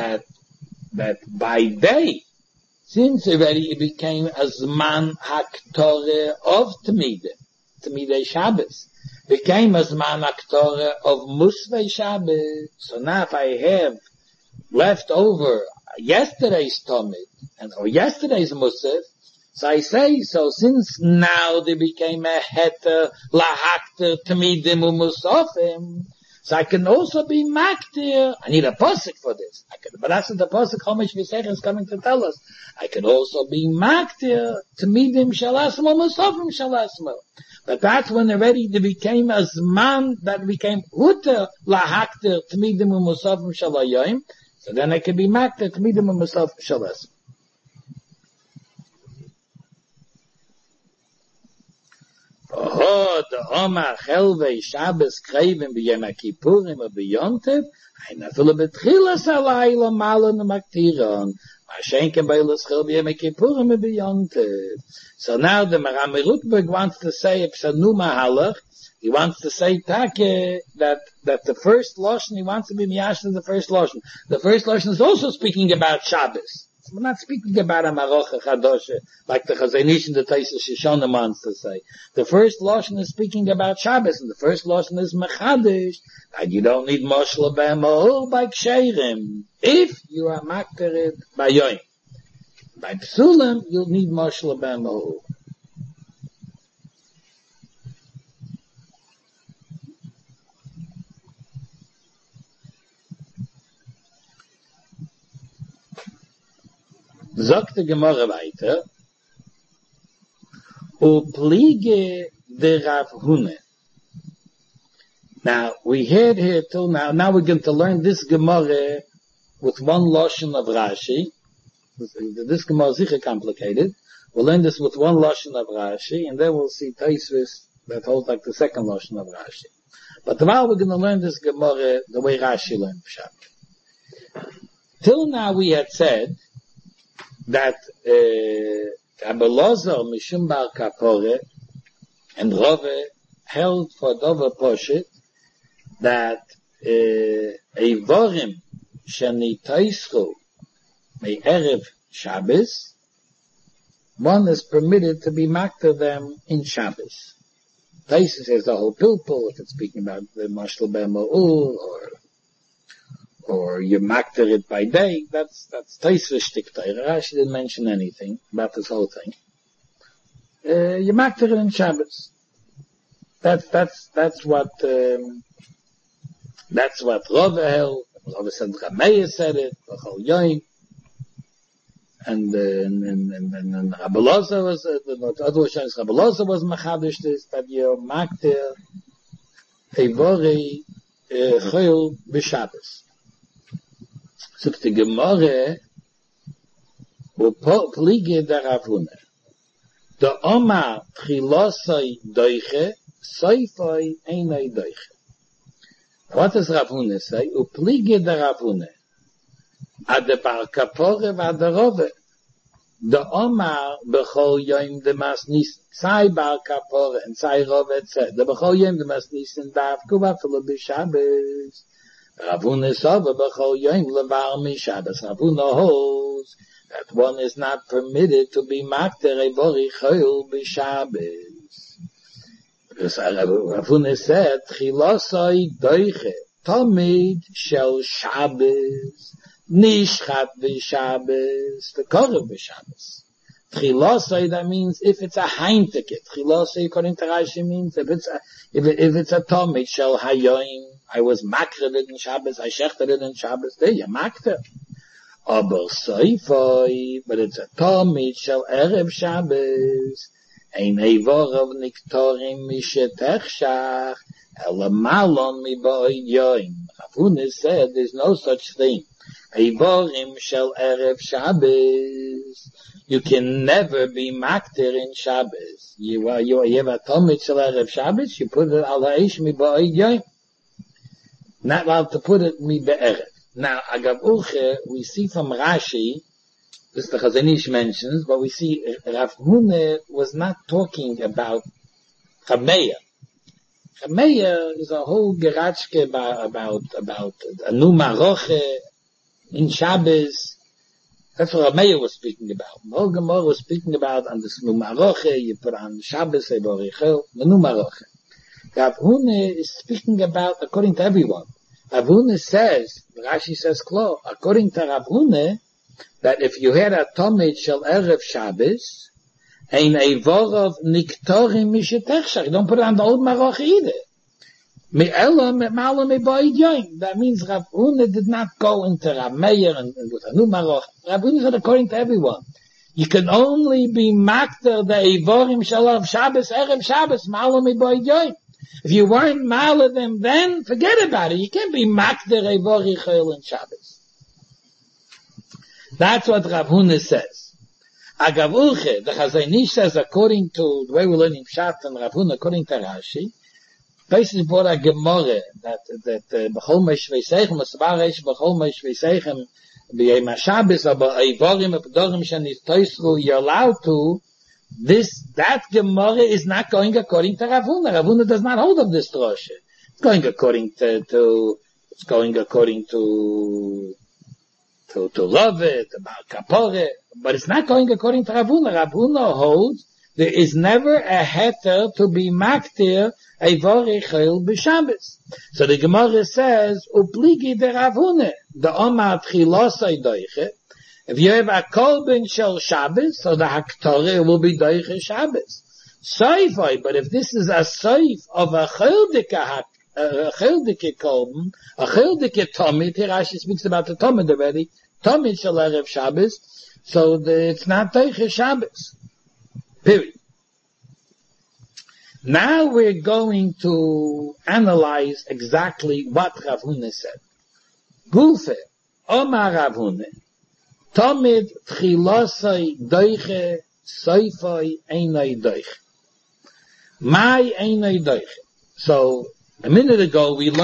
by day, since already it became a Zman HaKtoreh of Temidei Shabbos, became a Zman HaKtoreh of Musvei Shabbos. So now if I have left over yesterday's Tomid, or yesterday's Musaf, so I say, so since now they became a Heter, Lahakter, Temidim, Umusofim, so I can also be maktir. I need a pasuk for this. But that's what the pasuk Chomesh V'Seich is coming to tell us. I can also be maktir temidim shalasmo musafim shalasmo. But that's when already they became a zman that became huter lahaktir temidim musafim shalayim. So then I can be maktir temidim musafim shalasmo. Oh, the Omar Chelvei Shabbos Krevim b'Yom Kippurim or b'Yontev, I feel betchilas halayla malan maktiron, ma'ashenken beilas chel b'Yom Kippurim or b'Yontev. So now the Maram Rutenberg wants to say, it's a new mahalach, he wants to say take that the first lashon, he wants to be miyash to the first lashon. The first lashon is also speaking about Shabbos. We're not speaking about a Marocha Chadosha, like the Chazanish and the Taisa Shoshana wants to say. The first Lashon is speaking about Shabbos, and the first Lashon is Mechadish, and you don't need Moshel B'Mahor by Ksherim, if you are Maktered by Yoim. By Psulim, you'll need Moshel B'Mahor. Sagt die Gemara weiter, Upliege de Rav Hune. Now, we heard here till now we're going to learn this Gemara with one Lashon of Rashi. This Gemara is sicher complicated. We'll learn this with one Lashon of Rashi, and then we'll see Taisvis that holds like the second Lashon of Rashi. But tomorrow we're going to learn this Gemara the way Rashi learned Pshat. Till now we had said that Rabbi Elazar Mishum Bar Kapore and Rove held for Dover Poshet that Eivorim Shani Taischu Mei Erev Shabbos, one is permitted to be makter them in Shabbos. Taischu says the whole pilpul, if it's speaking about the Mashal B'Ma'ul, or you makter it by day, that's Taischu Shtiktay. Rashi didn't mention anything about this whole thing. You makter it in Shabbos. That's what Rove held. Rove said, Rameya said it, B'chol Yoim. And Rabbi Elazar was, the other Shans, Rabbi Elazar was machadish this, that you makter Eivori Chol b'Shabbos. So the Gemara Upliege de Rav Hune. The Omar Tchilosai Doiche, Soifoi Einai Doiche. What does Rav Hune say? Upliege de Rav Hune. Ad de Bar Kapore va de Rove. The Omar Bechol Yom de Masnis Sai Bar Kapore and Sai Rove said. The Bechol Yom de Masnis and Dav Kuvatolo b'Shabbos. Rav Hune Sova Bechol Yom levar mishabbos. Rav Hune holds that one is not permitted to be makter Eivori Chol b'Shabbos. Because Rav Hune said, Chilosai Doiche, Tomid Shel Shabbos, Nishchat b'Shabbos, the Korov b'Shabbos. Chilosai, that means if it's a Heimtiket. Chilosai, according to Rashi, means if it's a Tomid Shel Hayoim, I was makter it in Shabbos, I shechted it in Shabbos, there you makter. Aber Soifoi, but it's a Tomid Shel Erev Shabbos, ein Eivorov Niktorim Mishetechshach, Elamalon mi Ba'od Yoim. Rav Hune said there's no such thing. Eivorim Shel Erev Shabbos. You can never be makter in Shabbos. You have a Tomid Shel Erev Shabbos, you put it al ha'esh mi Ba'od Yoim. Not allowed to put it mi be'erev. Now, Agav Uche, we see from Rashi, this the Chazanish mentions, but we see Rav Hune was not talking about Chameya. Chameya is a whole geratschke about a new Maroche in Shabbos. That's what Chameya was speaking about. Mor Gemara was speaking about on this new Maroche, you put on Shabbos, Eivori Chol, the new Maroche. Rav Hune is speaking about according to everyone. Rav Hune says, Rashi says, Klo, according to Rav Hune, that if you had a Tomid Shel Erev Shabbos, ein Eivorov Niktorim Mishetechshach, don't put it on the old Maroch either. That means Rav Hune did not go into Rav Meir and with a new Maroch. Rav Hune said, according to everyone, you can only be makter the Eivorim Shel Erev Shabbos, Ma'ala Mi'Boid Yoim. If you weren't ma'ala them then, forget about it. You can't be makter Eivori Chol in Shabbos. That's what Rav Hune says. Agav Uche, the Chazanish says, according to the way we're learning Pshat and Rav Hune, according to Rashi, basically brought a Gemara that B'chol Meshvei Seichem, Asbaresh B'chol Meshvei Seichem, B'yem HaShabbos, aber Eivorim, Epdorim, Shani Toisru, you're allowed to, that Gemara is not going according to Rav Hune. Rav Hune does not hold of this drosha. It's going according to love it, about kapore, but it's not going according to Rav Huna. Rav Huna holds there is never a heter to be maktir a vorechel b'Shabbos. So the Gemara says, upligi de Rav Huna, the Omar tchilosai doiche. If you have a kolben shel Shabbos, so the haktore will be doiche Shabbos. Soifai, but if this is a soif of a cheldike kolben, a cheldike tomid, here Rashi speaks about the tomid already, tomid shel erev Shabbos, so it's not doiche Shabbos. Period. Now we're going to analyze exactly what Rav Huna said. Gulfe, Omar Rav Huna, Tomid tchilosai doiche, soifai einai doiche. Mai einai doiche. So, a minute ago we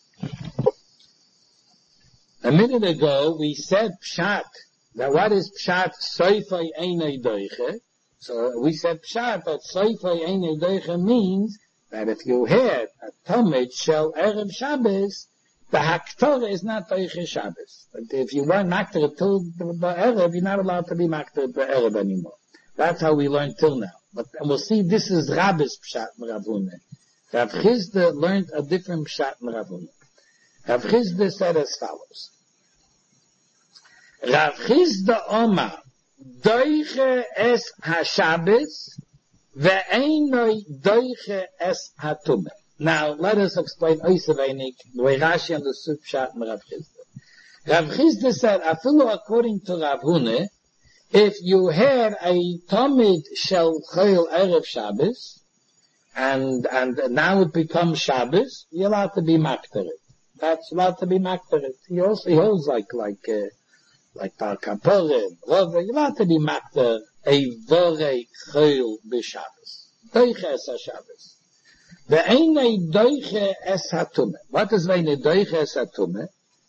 said pshat, that what is pshat, soifai einai doiche? So we said pshat that soifai einai doiche means that if you had a tomid shel erev Shabbos, the haktorah is not doiche Shabbos. But if you weren't makter till the erev, you're not allowed to be makter the erev anymore. That's how we learned till now. But we'll see this is Rabbi's pshat in Rav Huna. Rav Chizda learned a different pshat in Rav Huna. Rav Chizda said as follows. Rav Chizda Omar doiche es ha-Shabbos ve'einoi doiche es ha-Tumah. Now, let us explain Oisaveinik, the way Rashi understood pshat in Rav Chizda. Rav Chizda said, afilu according to Rav Huna, if you had a Tomid shel Chayil Erev Shabbos, and now it becomes Shabbos, you're allowed to be makter it. That's allowed to be makter it. He holds like Par Kapore, you're allowed to be makter a Vorei Chayil b'Shabbos. Doiche es ha-Shabbos. Ve'einei doiche es ha-Tumah. What is ve'einei doiche es ha-Tumah?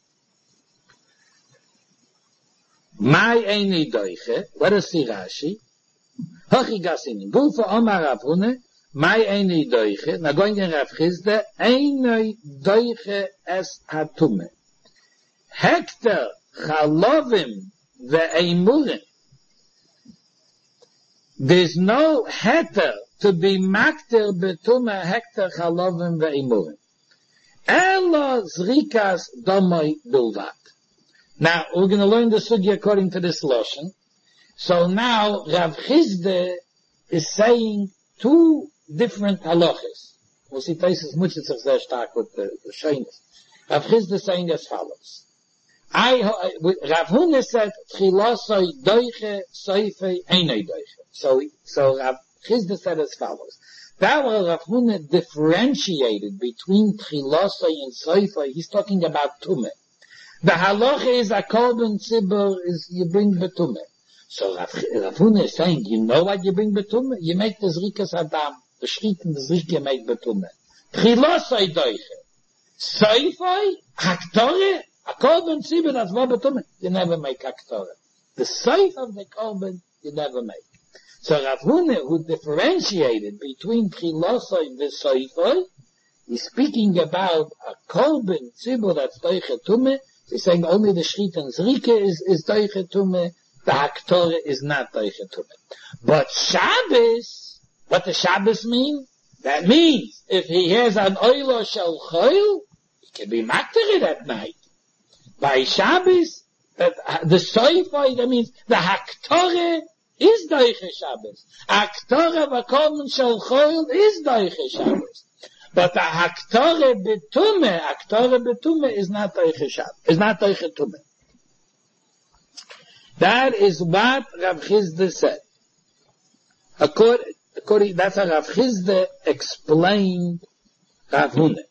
Mai einei doiche. What is the Rashi? Hochi gasini. Gulfa Omar Rav Huna. Mai einei doiche. Now going in Rav Chizda. Einei doiche es ha-Tumah. Hekter chalovim ve'eimurim. There's no heter to be makter betuma hekter chalovim ve'imurim. Elo zrikas domoi bilvat. Now, we're going to learn the sugi according to this lashon. So now, Rav Chizda is saying two different halachas. We'll see Taisus Mutzitzer sehr stark with the shaynis. Rav Chizda is saying as follows. Rav Huna said, Tchilosoi doiche, soifei einei doiche. So Rav Chizda said as follows. That was Rav Huna differentiated between Tchilosoi and soifei. He's talking about Tumah. The halacha is a korban tzibur is you bring betumah. So Rav Huna is saying, you know what you bring betumah? You make the zrikas adam, the shrit and the zrik you make betumah. Tchilosoi doiche. Soifei, haktore, a korban tzibur that's what betumah. You never make haktore. The soif of the korban you never make. So Rav Huna, who differentiated between tchilosoi and soifei, is speaking about a korban tzibur that's doiche tumah. He's saying only the shrit and zrike is doiche tumah, the haktore is not doiche tumah. But Shabbos, what does Shabbos mean? That means if he has an oilo shel choil, he can be makter it at night. By Shabbos, that the soifai, that means the haktore is doiche Shabbos. Haktore v'korban shel choil is doiche Shabbos. But the haktore betume is not doiche Shabbos, is not doiche tumah. That is what Rav Chizda said. According, that's how Rav Chizda explained Rav Huna.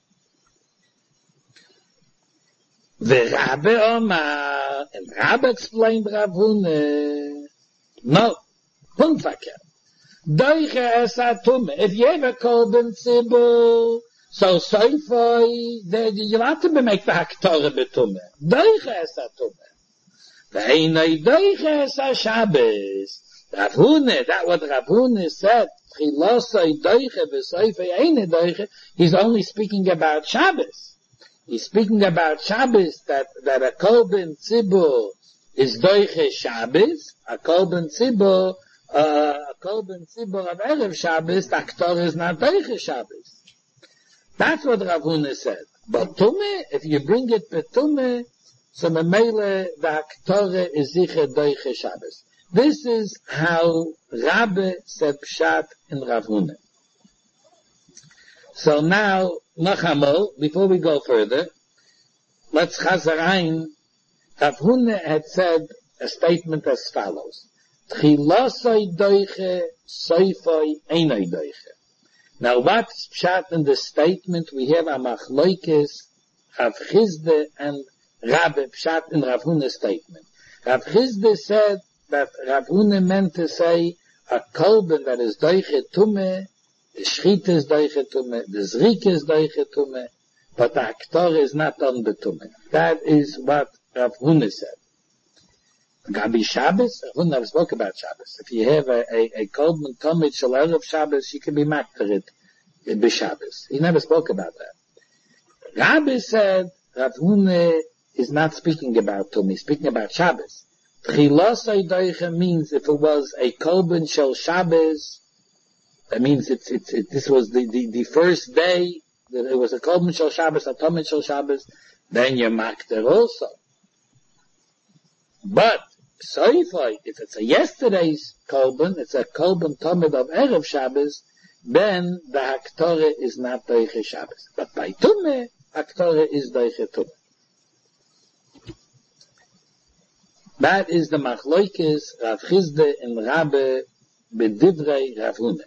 The Rabbi Omar, and Rabbi explained Rav Huna. No, Hunfaker. Doiche es ha-Tumah. If you have a korban tzibur, so soifoi, you have to make the haktore betumah. Doiche es ha-Tumah. Ve'einoi doiche es ha-Shabbos. Rav Huna, that what Rav Huna said, chilosoi doiche v'soifoi einoi doiche, he's only speaking about Shabbos. He's speaking about Shabbos, that a korban tzibur is doiche Shabbos, a kolben tzibur of Erev Shabbos, the Aktorah is not doiche Shabbos. That's what Rav Huna said. But Tumeh, if you bring it betumeh, so Memele, the Aktorah is sicher doiche Shabbos. This is how Rabbe said Pshat in Rav Huna. So now, Nachamol, before we go further, let's chazarain. Rav Huna had said a statement as follows: Tchilasoi doiche, soifoi einoi doiche. Now, what's pshat in the statement? We have a machloikes, Rav Chizde and Rabbe pshat in Rav Huna's statement. Rav Chizde said that Rav Huna meant to say a kolben that is doiche tume, the shchit is doiche tume, the zrik is doiche tume, but the aktor is not on the tume. That is what Rav Huna said. Gabi Shabbos, Rav Huna never spoke about Shabbos. If you have a kolben tomit shel erev Shabbos, you can be makter it be Shabbos. He never spoke about that. Rabbi said Rav Huna is not speaking about tume, he's speaking about Shabbos. Tchilasai doiche means if it was a kolben shel Shabbos, that means this was the first day that it was a kolben shel Shabbos, a tomit shel Shabbos, then you're makter also. But soifai, if it's a yesterday's kolben, it's a kolben tomit of erev Shabbos, then the haktorah is not doiche Shabbos. But by tumeh, haktorah is doiche tumeh. That is the machloikes Rav Chizde and Rabbe b'divrei Rav Huna.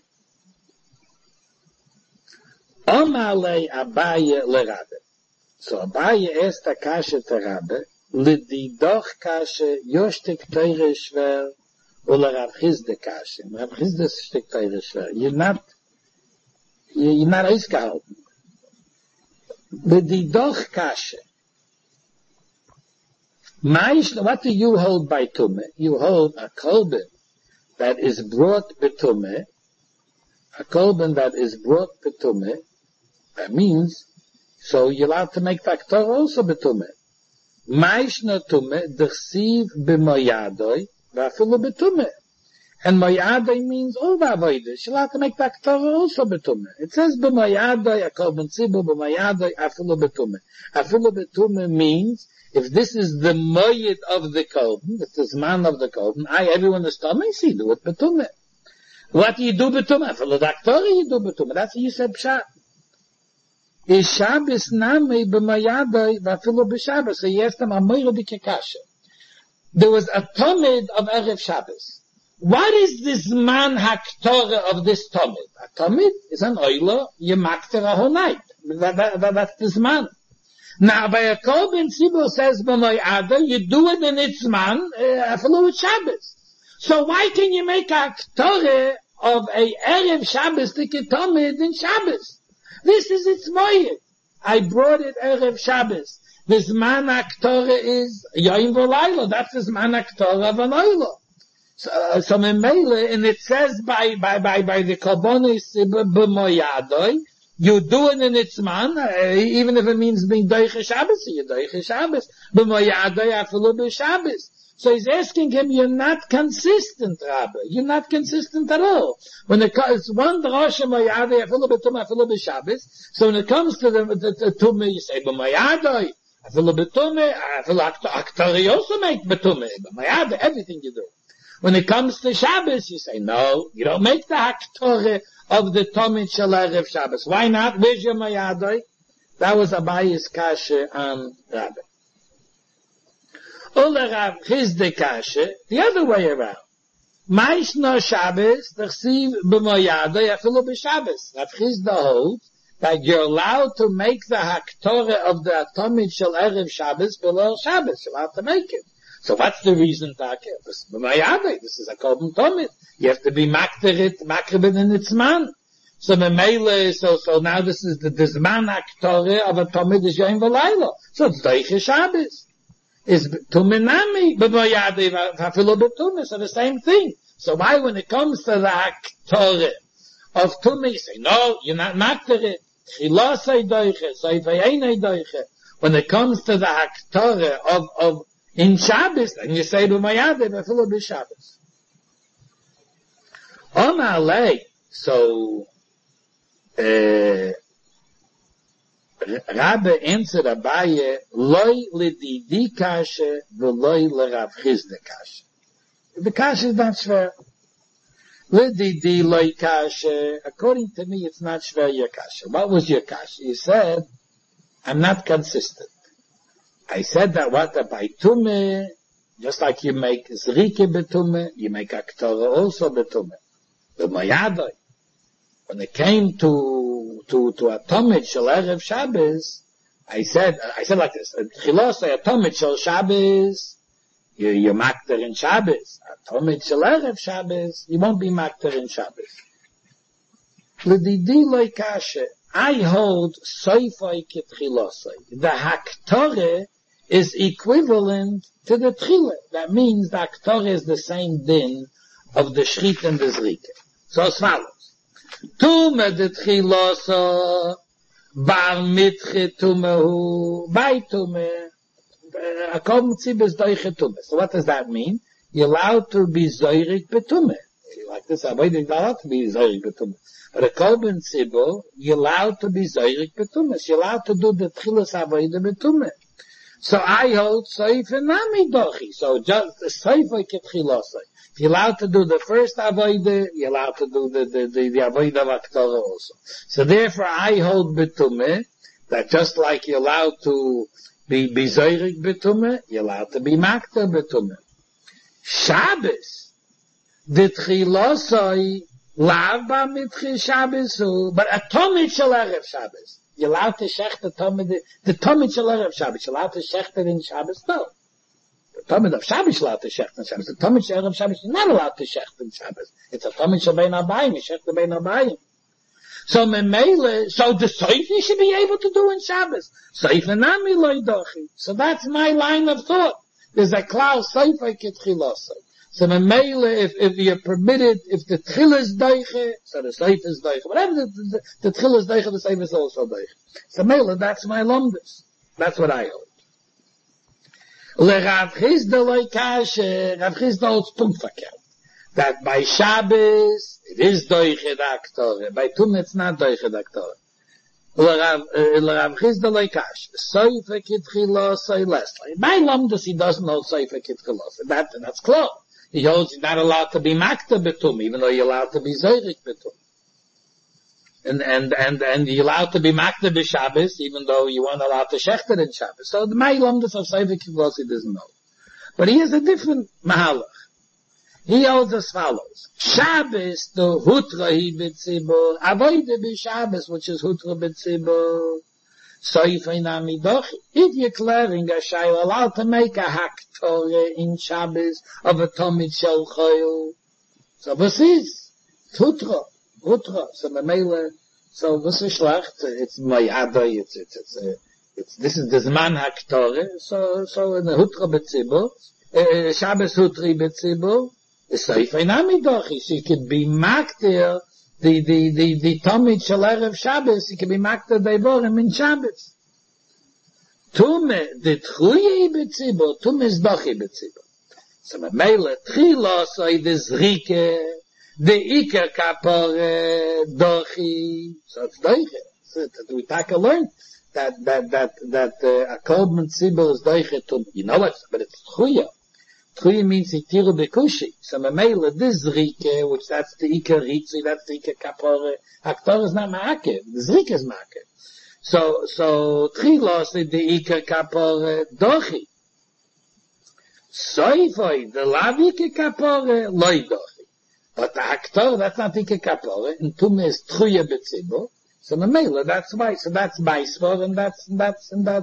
Omalei Abaye le Rabbe. So Abaye asked a kasha to Rabbe, l'didoch kasha yoshtek teire shver ule Rav Chizde kasha. Rav Chizde shtek teire shver. You're not ausgehalten. L'didoch kasha. What do you hold by Tumeh? You hold a kolben that is brought betumeh, a kolben that is brought betumeh. That means, so you're allowed to make the Torah also betumeh. Ma'ishna tumeh d'chsiv b'moyadoi v'afilu betumeh. And moyadoi means all the avodah. You're allowed to make the Torah also betumeh. It says b'moyadoi, a kolben tzibur b'moyadoi, afilu betumeh. Afilu betumeh means if this is the moyed of the kolben, this is man of the kolben, everyone is telling me, see, do it betumeh. What do you do betumeh? For the doctor, you do betumeh. That's what you said pshat. Is Shabbos nami b'mayadai v'afilu b'Shabbos. So he asked him, amoyre b'kekasha. There was a tomid of Erev Shabbos. What is this man haktorah of this tomid? A tomid is an oila, you makter a whole night. That's this man. Now, by a kolben tzibur says b'moyada, you do it in its man, follow with Shabbos. So why can you make a k'torah of a erev Shabbos to ketomid in Shabbos? This is its moyed. I brought it erev Shabbos. This man k'torah is yoim v'layla. That's this man k'torah of an oila. So memele, and it says by the kolbonis b'moyadoi, you do it in its man, even if it means being doiche Shabbos, you're doiche Shabbos. B'moyadoi afilu b'Shabbos. So he's asking him, you're not consistent, Rabbi. You're not consistent at all. When it comes, one drosha moyadoi afilu b'tumah afilu b'Shabbos. So when it comes to the tumah, you say b'moyadoi afilu b'tumah, afilu aktori also make b'tumah. B'moyadoi, everything you do. When it comes to Shabbos, you say, no, you don't make the haktorah of the Tomit Shel Erev Shabbos. Why not? Where's your Mayadoi? That was Abaye's kasha on Rabbi. Ola Rav Chizde kasha, the other way around. Maish no Shabbos, t'chsiv b'Mayadoi, afilu b'Shabbos. Rav Chizde holds that you're allowed to make the haktorah of the Tomit Shel Erev Shabbos below Shabbos. You're allowed to make it. So what's the reason, Taka? This is a kolben tomit. You have to be makribit in its man. So now this is the man aktorah of a tomit is yoim v'layla. So it's doiche Shabbos. Is tuminami b'moyadei v'afilu b'tumah. So the same thing. So why when it comes to the aktorah of tumah, you say, no, you're not makterit. Chilasei doiche, soifei einei doiche. When it comes to the aktorah of In Shabbos, and you say b'mayade, b'filu b'Shabbos. On Alei, so, Rabbe answered Abaye, loy l'didi kashe, v'loy l'Rav Chizda kashe. The kashe is not shver. L'didi loy kashe, according to me, it's not shver your kashe. What was your kashe? You said, I'm not consistent. I said that what by Tumeh, just like you make Zrike betumeh, you make Aktorah also betumeh. The Mayadai. When it came to Atomid Shel Erev Shabbos, I said like this, Chilosai Atomid Shel Shabbos, you're makter in Shabbos. Atomid Shel Erev Shabbos, you won't be makter in Shabbos. L'didi loy kashe, I hold Soifai Ket Chilosai. The Haktorah is equivalent to the Tchila. That means the Haktorah is the same din of the Shrit and the Zrike. So as follows. Tume de Tchilasa, bar mitche tumehu, by tume, a kom tzibes doiche tume. So what does that mean? You're allowed to be zoirik betume. Like this, you're allowed to be zoirik betume. But a kolben tzibo, you're allowed to be zoirik betume. So you're allowed to do the Tchilas avoide betume. So I hold soif and nami dochi. So just the soif like Tchilasai. If you're allowed to do the first avodah, you're allowed to do the avodah of Aktorah also. So therefore I hold betumeh, that just like you're allowed to be zoirik betumeh, you're allowed to be makta betumeh. Shabbos, the Tchilasai, lav ba mitchi Shabbosu, but a tomid shel Erev Shabbos. You're allowed to shech the tomid shel Erev Shabbos. You're allowed to shech it in Shabbos? No. The tomid of Shabbos allowed to shech in Shabbos. The tomid shel Erev Shabbos is not allowed to shech in Shabbos. It's a tomid shel bein abayim. You shech the bein abayim. So memele, so the soif you should be able to do in Shabbos. Soif enami loy dochi. So that's my line of thought. There's a klal soif ket chilosai. So memele, if you're permitted, if the tchil is doiche, so the soif is doiche. Whatever the tchil is doiche, the soif is also doiche. So memele, that's my lumdus. That's what I hold. Le Rav Chizda loy kashe, Rav Chizda holds punkt verkehrt. That by Shabbos, it is doiche the Aktorah. By Tum, it's not doiche the Aktorah. Le Rav Chizda loy kashe, soif ket chilosai lesli. By lumdus, he doesn't hold soif ket chilosai. That's close. He holds you're not allowed to be makta betum, even though you're allowed to be zoirik betum. And you're allowed to be makta b'Shabbos, even though you weren't allowed to shechter in Shabbos. So the Ma'ilomdus of Soifik Kivos, he doesn't know. But he has a different mahalach. He holds as follows. Shabbos, the hutra hi b'tzibur, avoide b'Shabbos, which is hutra b'tzibur. If you're clearing a shayla, allowed to make a haktorah in Shabbos of a tomid shel choil. So this is hutra. So memele, so this is schlecht. It's mayada. It's this is the zman haktorah. So in the hutra betzibur, Shabbos hutri betzibur, seifei nami dochi. So you could be makter. The Tomid Shel Erev Shabbos, it can be makta devorim in Shabbos. Tume, the Tchuye betzibur, Tume is dochi betzibur. So memele, Tchila, so the Zrike, the Iker kapore, dochi, so it's doiche. So we take a learn that a Kolben Tzibur is doiche Tume. You know what? But it's Tchuye. Tchuye means itiru bekushi. So memele, this Zrike, which that's the Iker Ritzi, that's the Iker kapore. Aktor is not ma'akev. The Zrike is ma'akev. So Tchilos is the Iker kapore dochi. Soifoi, the lav Iker kapore, loy dochi. But the Aktor, that's not Iker kapore, and Tume is Tchuye betzibur. So memele, that's why. So that's Baisfor, and that's Rav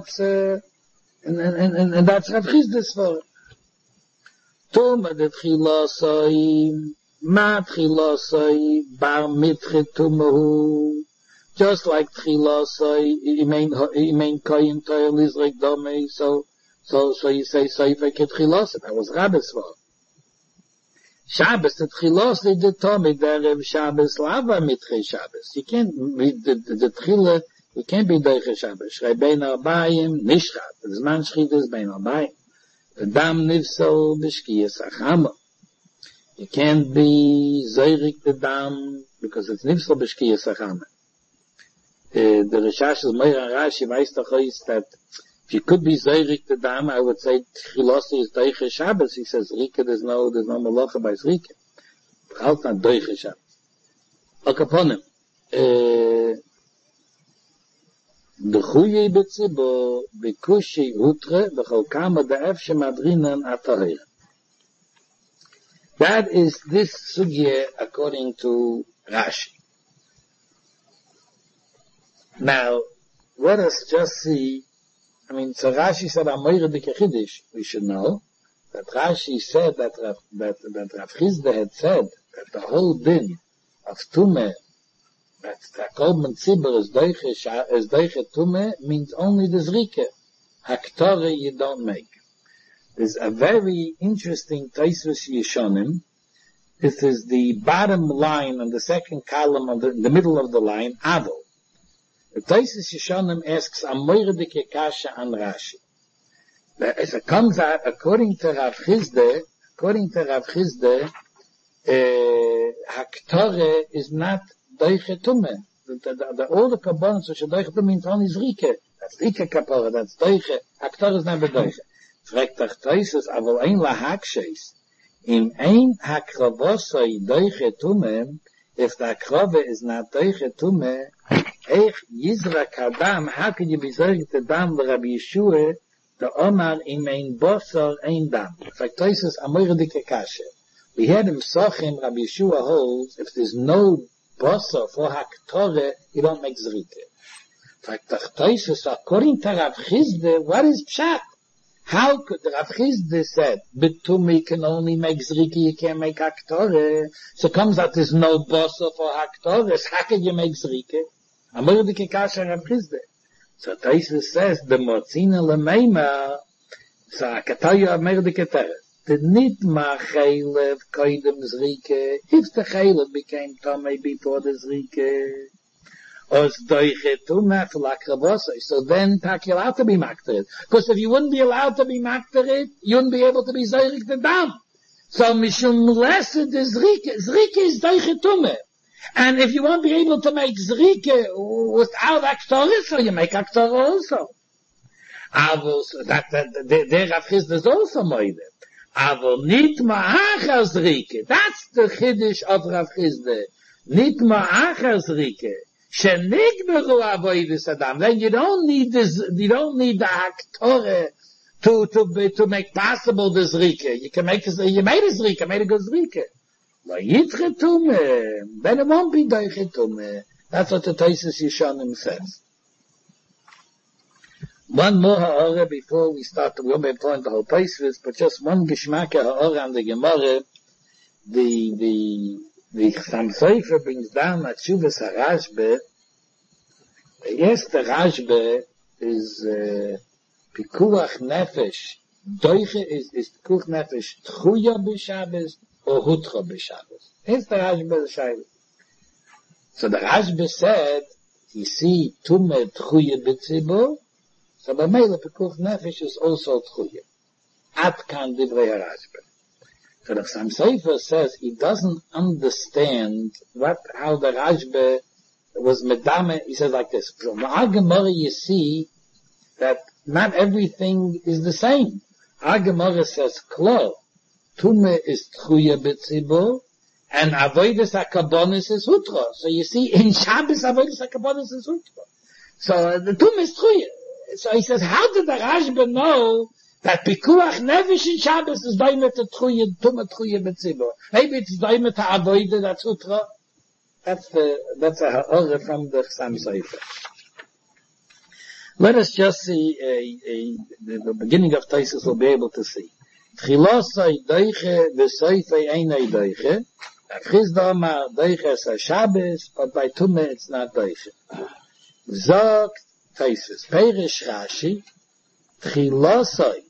Chizda's for. Tuma de Tchilasai, ma Tchilasai, bar mitche tumehu. Just like Tchilasai, imein koyin toyer lizrek domei, so you say Soifei ket Tchilasai. That was Rabbe's fault. Shabbos, the Tchilasai, the Tomid, Erev Shabbos, lava mitche Shabbos. You can't read the Tchila, you can't be doiche Shabbos. Shrei bein arbayim, nishchat. The zman shchit is bein arbayim. The dam nifsel b'shkiyas achama. You can't be zoyrik the dam because it's nifsel b'shkiyas achama. The Rishash is Meir and Rashi weiß doch is that if you could be zoyrik the dam, I would say Tchilosi is doiche Shabbos. He says Rika, there's no malacha by Rika. Halt not doiche Shabbos. Okaponim. B'chuyi b'tzibo, b'kushi hutre, b'chol kama da'ef shemadrinan atahir. That is this sugya according to Rashi. Now, let us just see, so Rashi said, Amoyre Dikechidish, we should know, that Rashi said that Rav Chizda had said that the whole din of Tumeh, that Korban Tzibur is Deiche Tumeh, means only the Zrike. Haktore you don't make. There's a very interesting Tosfos Yeshonim. This is the bottom line on the second column in the middle of the line, Avo. The Tosfos Yeshonim asks Amoyre Dike Kasha and Rashi. As it comes out, according to Rav Chizda, Haktore is not Deiche Tumeh. All the Kabbalah, so Deiche Tumeh means only Zrike. That's Rike Kapara, that's Deiche. Haktore is not Deiche. Fragt doch Tosfos, aber ein Lahakshes. Im ein Hakravosoi Deiche Tumeh, if the Akrava is not Deiche Tumeh, Eich Yizrak Adam, how can you be saying the Dam the Rabbi Yeshua, the Omar in mein Bosor ein Dam? Fragt Tosfos, Amoyre Dike Kasha. We had him Sochim, Rabbi Yeshua holds, if there's no Bosor for Haktore, you don't make Zrike. Fragt doch Tosfos, according to Rav Chizda, what is Pshat? How could Rav Chizda said, Betumi can only make Zrike, you can't make Haktore. So comes out there's no Bosor for Haktore, so how can you make Zrike? Amor Dike Kasha Rav Chizda. So Tosfos says, the Motzina Lemeima, so I can tell you Amor Dike Teres. The Nitma Chaylev Koidem Zrike, if the Chaylev became Tomei before the Zrike, Os Doiche Tumeh F'Lakravosa, so then you're allowed to be Makterit. Because if you wouldn't be allowed to be Makterit, you wouldn't be able to be Zoyrik the Dam. So Mishum Lesed the Zrike is Doiche Tumeh. And if you won't be able to make Zrike without Aktorah, so you make Aktorah also. Avos, the Rav Chizda is also Moide. Avo Nitma Achar Zrike. That's the Chiddush of Rav Chizda. Nitma Achar Zrike. Shenigberu Avoidus Adam. Then you don't need the Aktorah to make possible the Zrike. You made a Zrike, made a good Zrike. Then it won't be Deiche Tumeh. That's what the Tosfos Yeshonim says. One more ha'ora before we start. We won't be employing the whole Tosfos, but just one Geschmacke ha'ora on the Gemara. The Chassam Sofer brings down at Shuvas HaRashbe. Yes, the Rashbe is Pikuach Nefesh. Doiche is Pikuach Nefesh Tchuya b'Shabbos or Hutra b'Shabbos. Here's the Rashbe the Shaila. So the Rashbe said, you see Tumeh Tchuya b'Tzibur, so by Meila Pikuach Nefesh is also Tchuya. At kan divrei HaRashbe. So the Chassam Sofer says he doesn't understand how the Rashbe was medame. He says like this: from our Gemara you see that not everything is the same. Our Gemara says klo Tumeh is Tchuya b'Tzibur and Avodas HaKabonis is Hutra. So you see in Shabbos Avodas HaKabonis is Hutra. So the Tumeh is Tchuya. So he says, how did the Rashbe know that Pikuach Nefesh in Shabbos is Doimet to Tumeh Tchuya b'Tzibur? Maybe it's Doimet to Avodah, that's Hutra. That's a ha'ora from the Chassam Sofer. Let us just see the beginning of Tosfos. We'll be able to see. Tchilosai Deiche v'Soifei Einei Deiche. Rav Chizda Amar Deiche is a Shabbos, but by Tumeh it's not Deiche. Zog Tosfos Perish Rashi Tchilosai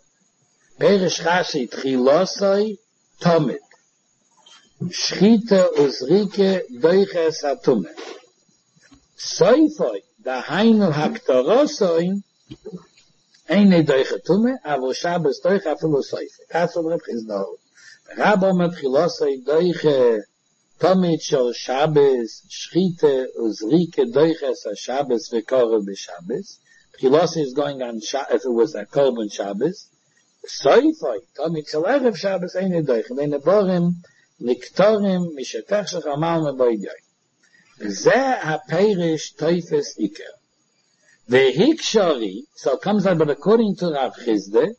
Tomit Shchita Uzrike Doiches HaTumeh. Soifoi Dahainu Haktorosoi Eine Deuche Tumme, aber Shabbos Deuche afilu Seife. That's what Reb Chizda holds. Rabba mit Chilosei Deuche, Tomit Shor Shabbos, Schchite, Uzrike Deuche Sa Shabbos, Vekore B'Shabbos. Chilosei is going on, if it was a Korban Shabbos. Soifoi, Tomit Shor Erev Shabbos, Eine Deuche. Eine Borim, Niktorim, Mishetech Shech Amal Meboidei. Ze HaPerish Teufes Iker. The Hikshari, so it comes out, but according to Rav Chizde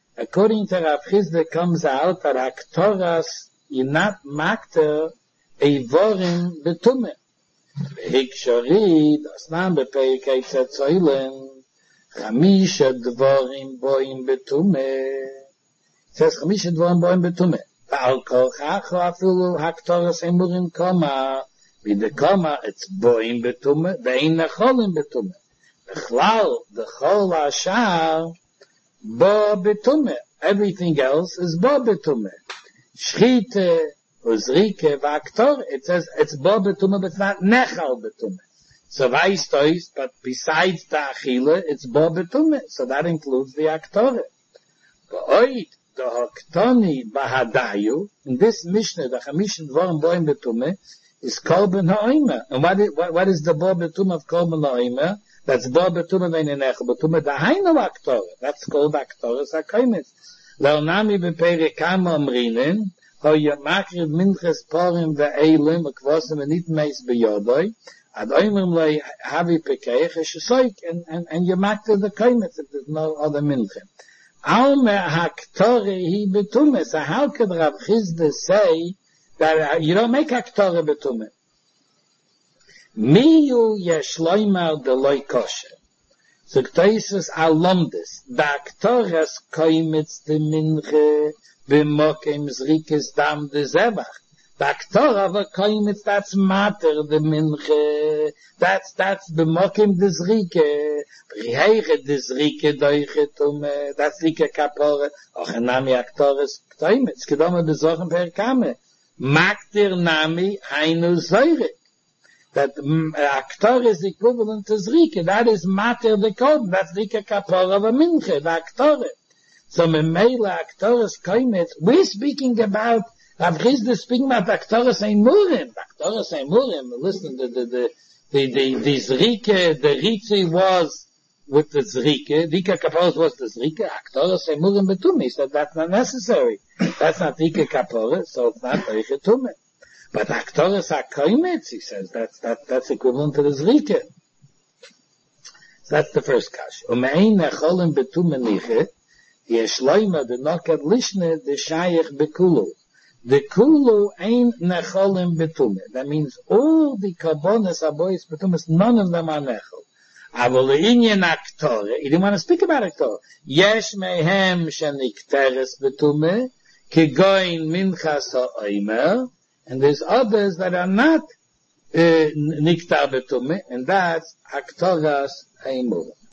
comes out that Haktoras Yinat Makter Eivorim Betume. The Hikshari, das Nam Beperik Eitzet Zoilen, Chamisha Dvorim Boim Betume. It says Chamisha Dvorim Boim Betume. Ba'al Kol Chacho Afilu Haktoras Emurim Koma. With the Koma, it's Boim Betume, Ve'in Necholim Betume. The Chol Ashar, Bo Betume. Everything else is Bo Betume. Schchite, Uzrike, V'aktor, it says it's Bo Betume, but it's not Nechal Betume. So Vaistois, but besides the Achille, it's Bo Betume. So that includes the Aktore. Ba'oid, the Hoktoni Bahadayu, in this Mishnah, the Chamish Dvorim Boim Betume, is Korban Ha'omer. And what is the Bo Betume of Korban Ha'omer? That's Bo Betume Veinenech Betume Dahainu Aktorah. That's called Aktorah Sakoimis. Le'onami B'Perek Kama Omrinen, Ho Yamakriv Minches Porim Ve'elim Ukvosim V'nit Meis B'Yodoi, Ad Oimrim Loi Havi Pekeich Eshesoik, and Yamakriv the Koimis, if there's no other Minchim. Alme Haktorah Hi Betume. So how could Rav Chizda say that you don't make Haktorah Betume? Miyu yeshloimar deloi kosher. So Ktoisus alomdes. Da Aktoras koimitz de minche b'mokem zrikes dam de zevach. Da Aktorah va koimitz, that's mater de minche. That's b'mokem de zrike. B'riheche de zrike doiche tume. That's zrike kapore. Och nami Aktoras koimitz. Kedome besochen per kame. Maktir nami hainu zoirik. That Aktor is equivalent to Zrike. That is matter the code. That's Zrike Kapora of a Minche, the Aktor. So Memela Aktoras Koimet, we're speaking about, Rav Chizda speaking about Aktoras Eimurim. Aktoras Eimurim, listen, the Zrike, the Ritzi was with the Zrike, Zrike Kapora was the Zrike, Aktoras Eimurim Betume. He said that's not necessary. That's not Zrike Kapora, so it's not Zrike Tume. But Aktoras HaKoimetz, he says, that's equivalent to the Zrike. So that's the first kash. Umein necholim betume niche, yeshloima de nokat lishne de shayach bekulu. The kulu ain't necholim betume. That means all the karbonas abois betumes, none of them are nechol. Avol inyan Aktorah, he didn't want to speak about Aktorah. Yesh mehem shenikteres betume, kigoin minchas ha'omer, and there's others that are not niktar betume, and that's Aktoras Eimurim.